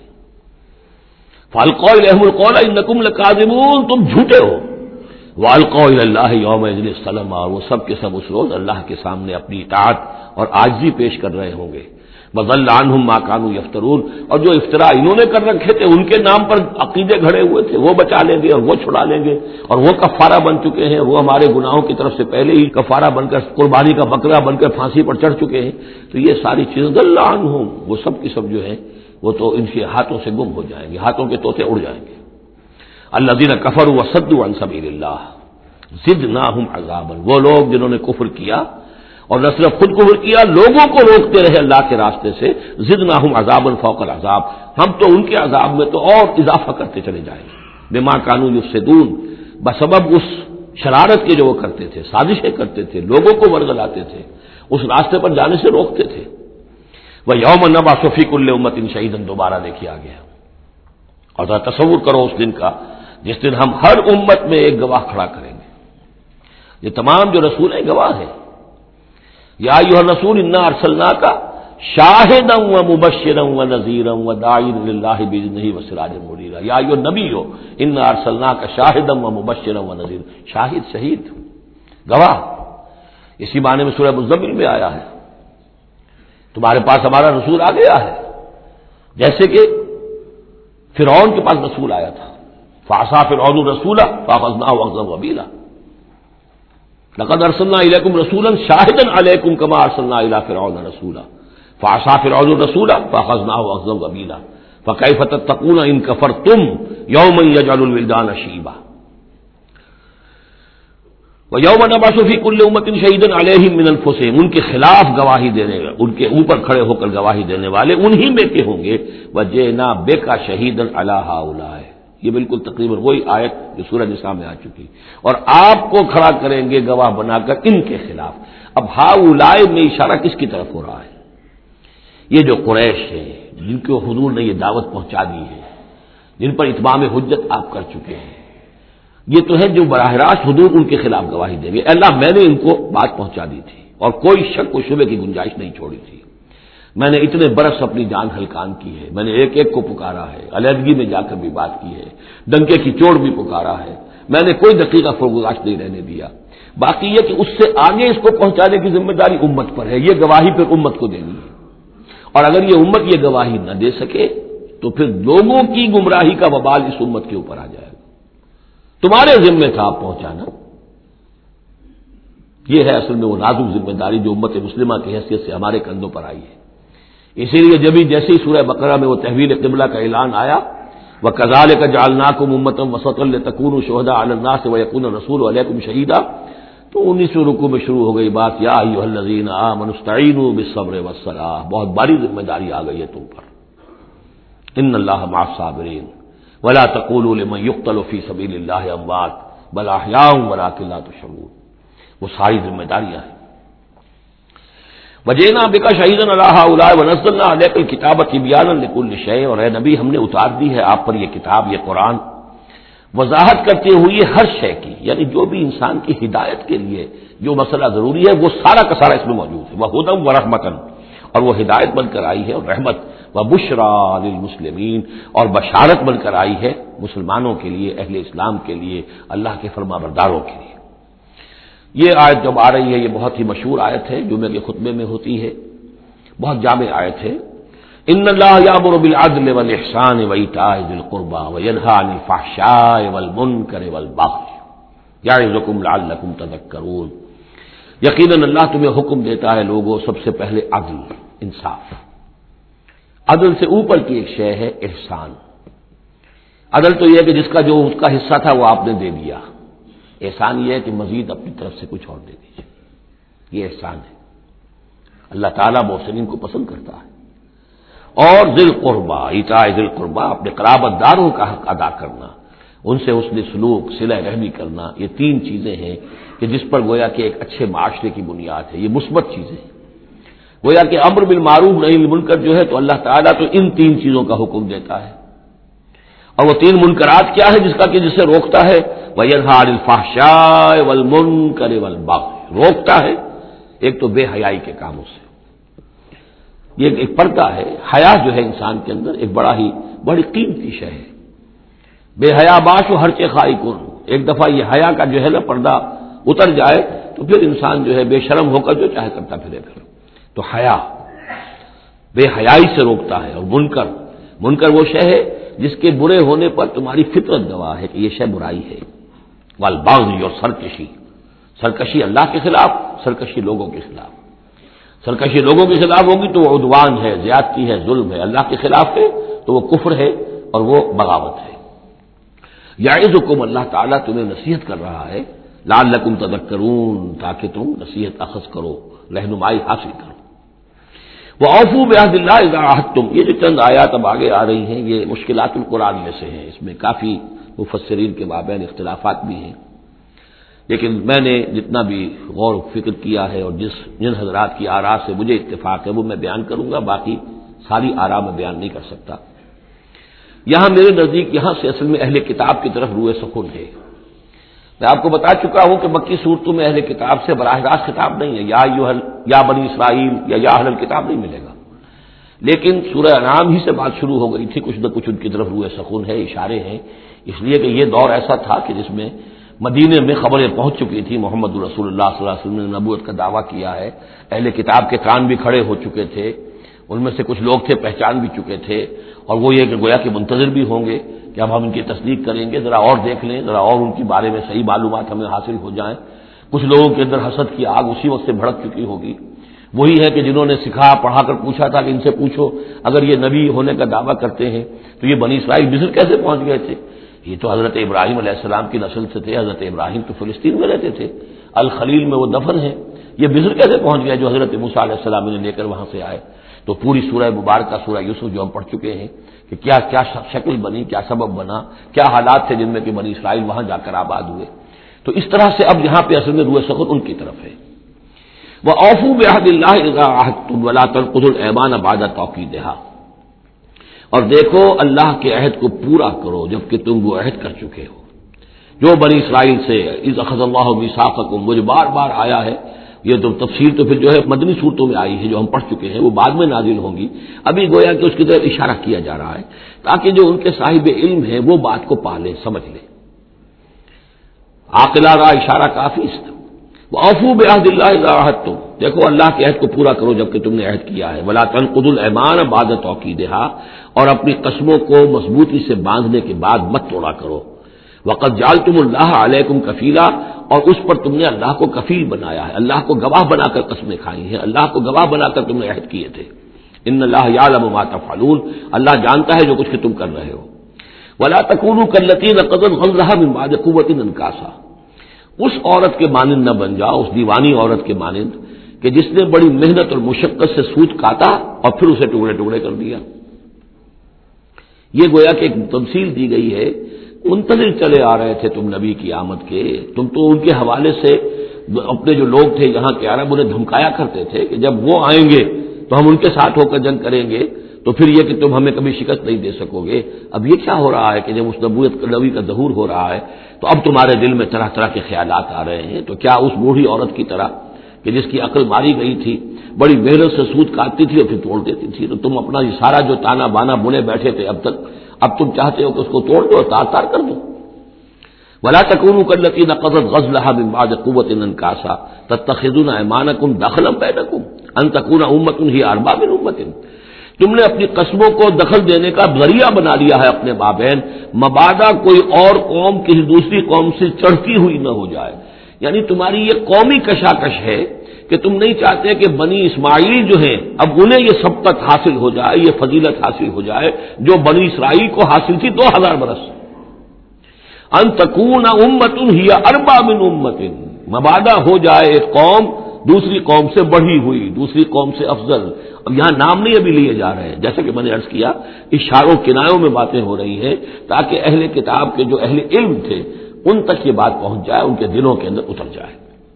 فالقوا الیہم القول انکم لکاذبون، تم جھوٹے ہو۔ والقوا الی اللہ یومئذ السلام، اور وہ سب کے سب اس روز اللہ کے سامنے اپنی اطاعت اور عاجزی پیش کر رہے ہوں گے۔ وضل عنہم ما كانوا یفترون، اور جو افطرا انہوں نے کر رکھے تھے، ان کے نام پر عقیدے گھڑے ہوئے تھے، وہ بچا لیں گے اور وہ چھڑا لیں گے، اور وہ کفارہ بن چکے ہیں، وہ ہمارے گناہوں کی طرف سے پہلے ہی کفارہ بن کر قربانی کا بکرا بن کر پھانسی پر چڑھ چکے ہیں۔ تو یہ ساری چیزیں ضل عنہم، وہ سب کی سب جو ہیں وہ تو ان کے ہاتھوں سے گم ہو جائیں گے، ہاتھوں کے طوطے اڑ جائیں گے۔ الذین کفروا وصدوا عن سبیل اللہ زدناہم عذابا، وہ لوگ جنہوں نے کفر کیا اور نہ صرف خود کفر کیا، لوگوں کو روکتے رہے اللہ کے راستے سے، زدناہم عذابا فوق العذاب، ہم تو ان کے عذاب میں تو اور اضافہ کرتے چلے جائیں گے، بما کانوا یفسدون، بسبب اس شرارت کے جو وہ کرتے تھے، سازشیں کرتے تھے، لوگوں کو ورگلاتے تھے، اس راستے پر جانے سے روکتے تھے۔ وہ یوم نبعث فی کل امۃ شہیدا، دوبارہ دیکھیے آگے، اور ذرا تصور کرو اس دن کا جس دن ہم ہر امت میں ایک گواہ کھڑا کریں گے۔ یہ تمام جو رسول ہیں گواہ ہیں۔ یا ایھا الرسول انا ارسلناک شاہدا ومبشرا ونذیرا وداعیا الی اللہ باذنہ وسراجا منیرا۔ یا ایھا النبی انا ارسلناک شاہدا ومبشرا ونذیرا، شاہد، شہید، گواہ، اسی معنی میں سورہ مزمل میں آیا ہے، تمہارے پاس ہمارا رسول آ گیا ہے، جیسے کہ فرعون کے پاس رسول آیا تھا، فعصى فرعون الرسول فاخذناه اخذا وبيلا، لقد ارسلنا الیکم رسولا شاہدا علیکم کما ارسلنا الی فرعون رسولا فعصى فرعون الرسول فاخذناه اخذا وبيلا فكيف تتقون ان كفرتم يوما يجعل الولدان شيبا ويوم نبعث في كل امة شهيدا عليهم من انفسهم، ان کے خلاف گواہی دینے، ان کے اوپر کھڑے ہو کر گواہی دینے والے انہی میں کے ہوں گے، وجئنا بك شهيدا على هؤلاء، یہ بالکل تقریباً وہی آیت جو سورہ نساء میں آ چکی، اور آپ کو کھڑا کریں گے گواہ بنا کر ان کے خلاف۔ اب ہؤلاء میں اشارہ کس کی طرف ہو رہا ہے؟ یہ جو قریش ہے، جن کو حضور نے یہ دعوت پہنچا دی ہے، جن پر اتمام حجت آپ کر چکے ہیں، یہ تو ہے جو براہ راست حضور ان کے خلاف گواہی دیں گے، اللہ میں نے ان کو بات پہنچا دی تھی اور کوئی شک و شبے کی گنجائش نہیں چھوڑی تھی، میں نے اتنے برس اپنی جان ہلکان کی ہے، میں نے ایک ایک کو پکارا ہے، علیحدگی میں جا کر بھی بات کی ہے، ڈنکے کی چوٹ بھی پکارا ہے، میں نے کوئی دقیقہ فرگزاش نہیں رہنے دیا۔ باقی یہ کہ اس سے آگے اس کو پہنچانے کی ذمہ داری امت پر ہے، یہ گواہی پھر امت کو دینی ہے، اور اگر یہ امت یہ گواہی نہ دے سکے تو پھر لوگوں کی گمراہی کا وبال اس امت کے اوپر آ جائے گا۔ تمہارے ذمہ تھا آپ پہنچانا، یہ ہے اصل میں وہ نازک ذمہ داری جو امت مسلمہ کی حیثیت سے ہمارے کندھوں پر آئی ہے۔ اسی لیے جیسے ہی سورہ بقرہ میں وہ تحویل قبلہ کا اعلان آیا، وَكَذَلِكَ جَعَلْنَاكُمْ أُمَّةً وَسَطًا لِتَكُونُوا شُهَدَاءَ عَلَى النَّاسِ وَيَكُونَ الرَّسُولُ عَلَيْكُمْ شَهِيدًا، تو 19ویں رکوع میں شروع ہو گئی بات، یا ایھا الذین آمنوا استعینوا بالصبر والصلاۃ، بہت بڑی ذمہ داری آ گئی ہے تم پر، ان اللہ مع الصابرین ولا تقولوا لمن يقتل في سبيل الله اموات بل احیاء ولكن لا تشعرون، وہ ساری ذمہ داریاں ہیں۔ وجئنا بك شهيدا على هؤلاء ونزلنا عليك الكتاب تبيانا لكل شيء، اور اے نبی ہم نے اتار دی ہے آپ پر یہ کتاب، یہ قرآن، وضاحت کرتے ہوئے ہر شے کی، یعنی جو بھی انسان کی ہدایت کے لیے جو مسئلہ ضروری ہے وہ سارا کا سارا اس میں موجود ہے، وہدی ورحمۃ، اور وہ ہدایت بن کر آئی ہے اور رحمت، وبشریٰ للمسلمین، اور بشارت بن کر آئی ہے مسلمانوں کے لیے، اہل اسلام کے لیے، اللہ کے فرمانبرداروں کے لیے۔ یہ آیت جب آ رہی ہے یہ بہت ہی مشہور آیت ہے، جمعے کے خطبے میں ہوتی ہے، بہت جامع آیت ہے۔ ان اللہ یامر بالعدل والاحسان وایتاء ذی القربى وینھیٰ عن الفحشاء والمنکر والبغی یعظکم لعلکم تذکرون، یقیناً اللہ تمہیں حکم دیتا ہے لوگوں سب سے پہلے عدل، انصاف۔ عدل سے اوپر کی ایک شے ہے احسان۔ عدل تو یہ ہے کہ جس کا جو اس کا حصہ تھا وہ آپ نے دے دیا، احسان یہ ہے کہ مزید اپنی طرف سے کچھ اور دے دیجیے، یہ احسان ہے۔ اللہ تعالیٰ محسنین کو پسند کرتا ہے۔ اور ذی القربیٰ، ایتاء ذی القربیٰ، اپنے قرابت داروں کا حق ادا کرنا، ان سے حسن سلوک، صلہ رحمی کرنا، یہ تین چیزیں ہیں کہ جس پر گویا کہ ایک اچھے معاشرے کی بنیاد ہے، یہ مثبت چیزیں ہیں۔ گویا کہ امر بالمعروف نہی عن المنکر جو ہے تو اللہ تعالیٰ تو ان تین چیزوں کا حکم دیتا ہے، اور وہ تین منکرات کیا ہے جس کا کہ جسے روکتا ہے، وَيَنْهَىٰ عَنِ الْفَحْشَاءِ وَالْمُنکَرِ وَالْبَغْيِ، روکتا ہے ایک تو بے حیائی کے کاموں سے، یہ ایک پردہ ہے، حیا جو ہے انسان کے اندر ایک بڑی قیمتی شے ہے، بے حیا باش و ہر چے خائی کن، ایک دفعہ یہ حیا کا جو ہے نا پردہ اتر جائے تو پھر انسان جو ہے بے شرم ہو کر جو چاہے کرتا پھرے پھر، تو حیا بے حیائی سے روکتا ہے۔ اور منکر وہ شے ہے جس کے برے ہونے پر تمہاری فطرت گواہ ہے کہ یہ شے برائی ہے۔ والبغی، اور سرکشی اللہ کے خلاف، سرکشی لوگوں کے خلاف۔ سرکشی لوگوں کے خلاف ہوگی تو وہ عدوان ہے، زیادتی ہے، ظلم ہے، اللہ کے خلاف ہے تو وہ کفر ہے اور وہ بغاوت ہے۔ یعظکم، اللہ تعالیٰ تمہیں نصیحت کر رہا ہے، لعلکم تذکرون، تاکہ تم نصیحت اخذ کرو، رہنمائی حاصل کرو۔ وَأَوْفُوا بِعَهْدِ اللَّهِ إِذَا عَاهَدتُّمْ، یہ جو چند آیات اب آگے آ رہی ہیں یہ مشکلات القرآن میں سے ہیں، اس میں کافی مفسرین کے مابین اختلافات بھی ہیں، لیکن میں نے جتنا بھی غور و فکر کیا ہے اور جن حضرات کی آراء سے مجھے اتفاق ہے وہ میں بیان کروں گا، باقی ساری آراء میں بیان نہیں کر سکتا۔ یہاں میرے نزدیک یہاں سے اصل میں اہل کتاب کی طرف روئے سکون ہے۔ میں آپ کو بتا چکا ہوں کہ مکی صورتوں میں اہل کتاب سے براہ راست خطاب نہیں ہے، یا بنی اسرائیل یا اہل کتاب نہیں ملے گا، لیکن سورہ انعام ہی سے بات شروع ہو گئی تھی، کچھ نہ کچھ ان کی طرف روئے سکون ہے، اشارے ہیں، اس لیے کہ یہ دور ایسا تھا کہ جس میں مدینے میں خبریں پہنچ چکی تھی، محمد رسول اللہ صلی اللہ علیہ وسلم نے نبوت کا دعویٰ کیا ہے، اہل کتاب کے کان بھی کھڑے ہو چکے تھے، ان میں سے کچھ لوگ تھے پہچان بھی چکے تھے، اور وہ یہ کہ گویا کہ منتظر بھی ہوں گے کہ اب ہم ان کی تصدیق کریں گے، ذرا اور دیکھ لیں، ذرا اور ان کے بارے میں صحیح معلومات ہمیں حاصل ہو جائیں۔ کچھ لوگوں کے اندر حسد کی آگ اسی وقت سے بھڑک چکی ہوگی، وہی ہے کہ جنہوں نے سکھا پڑھا کر پوچھا تھا کہ ان سے پوچھو اگر یہ نبی ہونے کا دعویٰ کرتے ہیں تو یہ بنی اسرائیل مصر کیسے پہنچ گئے تھے؟ یہ تو حضرت ابراہیم علیہ السلام کی نسل سے تھے، حضرت ابراہیم تو فلسطین میں رہتے تھے، الخلیل میں وہ دفن ہیں، یہ مصر کیسے پہنچ گیا جو حضرت موسیٰ علیہ السلام نے لے کر وہاں سے آئے؟ تو پوری سورہ مبارکہ سورہ یوسف جو ہم پڑھ چکے ہیں کہ کیا کیا شکل بنی، کیا سبب بنا، کیا حالات تھے جن میں کہ بنی اسرائیل وہاں جا کر آباد ہوئے۔ تو اس طرح سے اب یہاں پہ اصل میں روئے سخن ان کی طرف ہے۔ وَأَوْفُوا بِعَهْدِ اللَّهِ إِذَا عَاهَدتُّمْ وَلَا تَنقُضُوا الْأَيْمَانَ بَعْدَ تَوْكِيدِهَا، اور دیکھو اللہ کے عہد کو پورا کرو جبکہ تم وہ عہد کر چکے ہو، جو بنی اسرائیل سے اذ اخذ اللہ میثاقکم، وہ جو بار بار آیا ہے، یہ تو تفسیر تو پھر جو ہے مدنی صورتوں میں آئی ہے جو ہم پڑھ چکے ہیں، وہ بعد میں نازل ہوں گی، ابھی گویا کہ اس کی طرف اشارہ کیا جا رہا ہے تاکہ جو ان کے صاحب علم ہیں وہ بات کو پا لیں، سمجھ لیں۔ عاقلہ را اشارہ کافی است۔ وَأَوْفُوا بِعَهْدِ اللَّهِ إِذَا عَاهَدتُّمْ، دیکھو اللہ کے عہد کو پورا کرو جبکہ تم نے عہد کیا ہے، وَلَا تَنقُضُوا الْأَيْمَانَ بَعْدَ تَوْكِيدِهَا، اور اپنی قسموں کو مضبوطی سے باندھنے کے بعد مت توڑا کرو۔ وَقَدْ جَعَلْتُمُ اللَّهَ عَلَيْكُمْ كَفِيلًا، اور اس پر تم نے اللہ کو کفیل بنایا ہے، اللہ کو گواہ بنا کر قسمیں کھائی ہیں، اللہ کو گواہ بنا کر تم نے عہد کیے تھے۔ ان اللہ یعلم ما تفعلون، اللہ جانتا ہے جو کچھ کہ تم کر رہے ہو۔ وَلَا تَكُونُوا كَالَّتِي نَقَضَتْ غَزْلَهَا مِن بَعْدِ قُوَّةٍ أَنْكَاثًا، اس عورت کے مانند نہ بن جاؤ، اس دیوانی عورت کے مانند کہ جس نے بڑی محنت اور مشقت سے سوت کاٹا اور پھر اسے ٹکڑے ٹکڑے کر دیا۔ یہ گویا کہ ایک تمثیل دی گئی ہے، منتظر چلے آ رہے تھے تم نبی کی آمد کے، تم تو ان کے حوالے سے اپنے جو لوگ تھے یہاں کے عرب انہیں دھمکایا کرتے تھے کہ جب وہ آئیں گے تو ہم ان کے ساتھ ہو کر جنگ کریں گے، تو پھر یہ کہ تم ہمیں کبھی شکست نہیں دے سکو گے۔ اب یہ کیا ہو رہا ہے کہ جب اس نبی کا ظہور ہو رہا ہے تو اب تمہارے دل میں طرح طرح کے خیالات آ رہے ہیں، تو کیا اس بوڑھی عورت کی طرح کہ جس کی عقل ماری گئی تھی، بڑی محنت سے سود کاٹتی تھی اور پھر توڑ دیتی تھی، تو تم اپنا یہ سارا جو تانا بانا بنے بیٹھے تھے اب تک، اب تم چاہتے ہو کہ اس کو توڑ دو، تار تار کر دو۔ وَلَا تَكُونُوا كَالَّتِي نَقَضَتْ غَزْلَهَا مِن بَعْدِ قُوَّةٍ أَنْكَاثًا تَتَّخِذُونَ أَيْمَانَكُمْ دَخْلًا بَيْنَكُمْ أَن تَكُونَ أُمَّةٌ هِيَ أَرْبَىٰ مِنْ أُمَّةٍ، تم نے اپنی قسموں کو دخل دینے کا ذریعہ بنا لیا ہے اپنے مابین، مبادا کوئی اور قوم کسی دوسری قوم سے چڑھتی ہوئی نہ ہو جائے، یعنی تمہاری یہ قومی کشاکش ہے کہ تم نہیں چاہتے کہ بنی اسماعیل جو ہیں اب انہیں یہ سبقت حاصل ہو جائے، یہ فضیلت حاصل ہو جائے جو بنی اسرائیل کو حاصل تھی 2000 برس۔ ان تکون امۃ ہی اربع من امۃ، مبادا ہو جائے ایک قوم دوسری قوم سے بڑھی ہوئی، دوسری قوم سے افضل۔ اب یہاں نام نہیں ابھی لیے جا رہے ہیں، جیسا کہ میں نے عرض کیا اشاروں کنایوں میں باتیں ہو رہی ہیں تاکہ اہل کتاب کے جو اہل علم تھے ان تک یہ بات پہنچ جائے، ان کے دلوں کے اندر اتر جائے۔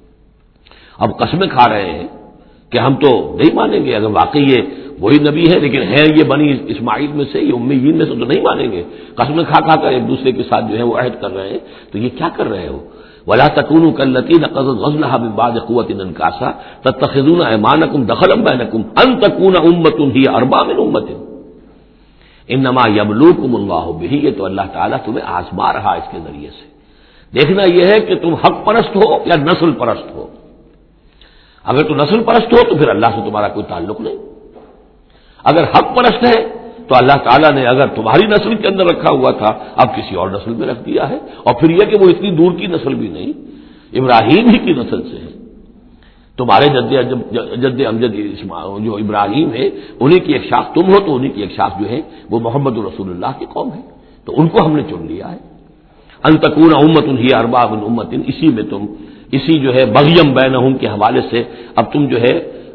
اب قسمیں کھا رہے ہیں کہ ہم تو نہیں مانیں گے، اگر واقعی یہ وہی نبی ہے لیکن ہے یہ بنی اسماعیل میں سے، یہ امیین میں سے، تو نہیں مانیں گے۔ قسمیں کھا کھا کر ایک دوسرے کے ساتھ جو ہے وہ عہد کر رہے ہیں، تو یہ کیا کر رہے ہو؟ وَلَا تَكُونُوا كَالَّتِي نَقَضَتْ غَزْلَهَا مِن بَعْدِ قُوَّةٍ أَنْكَاثًا تَتَّخِذُونَ أَيْمَانَكُمْ دَخْلًا بَيْنَكُمْ أَن تَكُونَ أُمَّةٌ هِيَ أَرْبَىٰ مِنْ أُمَّةٍ إِنَّمَا يَبْلُوكُمُ اللَّهُ بِهِ، یہ تو اللہ تعالیٰ تمہیں آزما رہا اس کے ذریعے سے۔ دیکھنا یہ ہے کہ تم حق پرست ہو یا نسل پرست ہو۔ اگر تو نسل پرست ہو تو پھر اللہ سے تمہارا کوئی تعلق نہیں، اگر حق پرست ہے تو اللہ تعالیٰ نے اگر تمہاری نسل کے اندر رکھا ہوا تھا اب کسی اور نسل میں رکھ دیا ہے، اور پھر یہ کہ وہ اتنی دور کی نسل بھی نہیں، ابراہیم ہی کی نسل سے ہے۔ تمہارے جد امجد جو ابراہیم ہے انہی کی ایک شاخ تم ہو، تو انہی کی ایک شاخ جو ہے وہ محمد رسول اللہ کی قوم ہے، تو ان کو ہم نے چن لیا ہے۔ ان تکون امۃ ہی اربع من امۃ، اسی میں تم اسی جو ہے بغیم بینہم کے حوالے سے اب تم جو ہے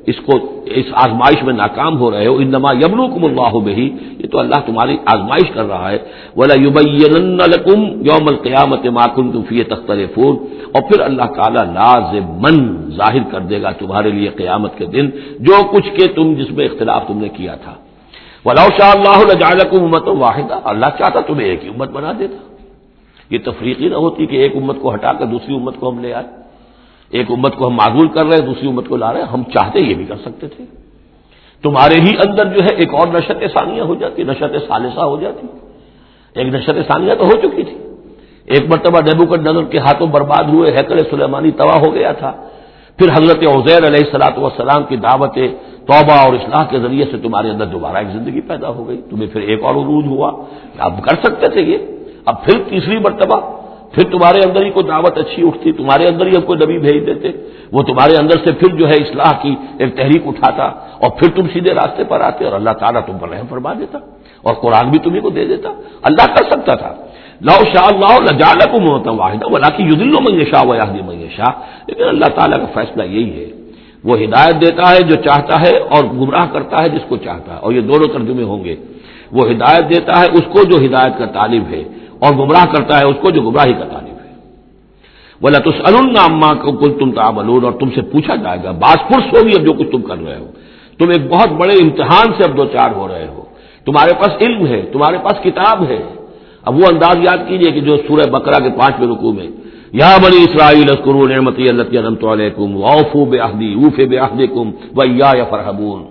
اس آزمائش میں ناکام ہو رہے ہو، انما یبلوکم اللہ بہ، یہ تو اللہ تمہاری آزمائش کر رہا ہے، وَلَيُبَيِّنَنَّ لَكُمْ يَوْمَ الْقِيَامَةِ مَا كُنتُمْ فِيهِ تَخْتَلِفُونَ، اور پھر اللہ تعالیٰ لازماً ظاہر کر دے گا تمہارے لیے قیامت کے دن جو کچھ کہ تم جس میں اختلاف تم نے کیا تھا۔ وَلَوْ شَاءَ اللَّهُ لَجَعَلَكُمْ أُمَّةً وَاحِدَةً، اللہ چاہتا تمہیں ایک ہی امت بنا دیتا، یہ تفریقی نہ ہوتی کہ ایک امت کو ہٹا کر دوسری امت کو ہم لے آئے، ایک امت کو ہم معزول کر رہے ہیں دوسری امت کو لا رہے ہیں، ہم چاہتے یہ بھی کر سکتے تھے، تمہارے ہی اندر جو ہے ایک اور نشت ثانیہ ہو جاتی، نشت ثالثہ ہو جاتی، ایک نشت ثانیہ تو ہو چکی تھی، ایک مرتبہ نیبوکدنضر کے ہاتھوں برباد ہوئے ہیکل سلیمانی تباہ ہو گیا تھا، پھر حضرت عزیر علیہ الصلوۃ والسلام کی دعوت توبہ اور اصلاح کے ذریعے سے تمہارے اندر دوبارہ ایک زندگی پیدا ہو گئی، تمہیں پھر ایک اور عروج ہوا، اب کر سکتے تھے یہ، اب پھر تیسری مرتبہ پھر تمہارے اندر ہی کوئی دعوت اچھی اٹھتی، تمہارے اندر ہی اب کوئی نبی بھیج دیتے، وہ تمہارے اندر سے پھر جو ہے اصلاح کی ایک تحریک اٹھاتا اور پھر تم سیدھے راستے پر آتے اور اللہ تعالیٰ تم پر رحم فرما دیتا اور قرآن بھی تمہیں کو دے دیتا، اللہ کر سکتا تھا۔ لو شاء اللہ لجعلکم امۃ واحدۃ ولکن یضل من یشاء ویہدی من یشاء، لیکن اللہ تعالیٰ کا فیصلہ یہی ہے، وہ ہدایت دیتا ہے جو چاہتا ہے اور گمراہ کرتا ہے جس کو چاہتا ہے، اور یہ دونوں ترجمے ہوں گے، وہ ہدایت دیتا ہے اس کو جو ہدایت کا طالب ہے اور گمراہ کرتا ہے اس کو جو گمراہی کا طالب ہے۔ وَلَتُسْأَلُنَّ عَمَّا كُنتُمْ تَعْمَلُونَ، اور تم سے پوچھا جائے گا، باز پرس ہوگی اب جو کچھ تم کر رہے ہو، تم ایک بہت بڑے امتحان سے اب دو چار ہو رہے ہو، تمہارے پاس علم ہے، تمہارے پاس کتاب ہے، اب وہ انداز یاد کیجئے کہ جو سورہ بقرہ کے 5ویں رکوع میں یا بنی اسرائیل اذکروا نعمتی التی انعمت علیکم واوفوا بعہدی اوف بعہدکم وایای فارہبون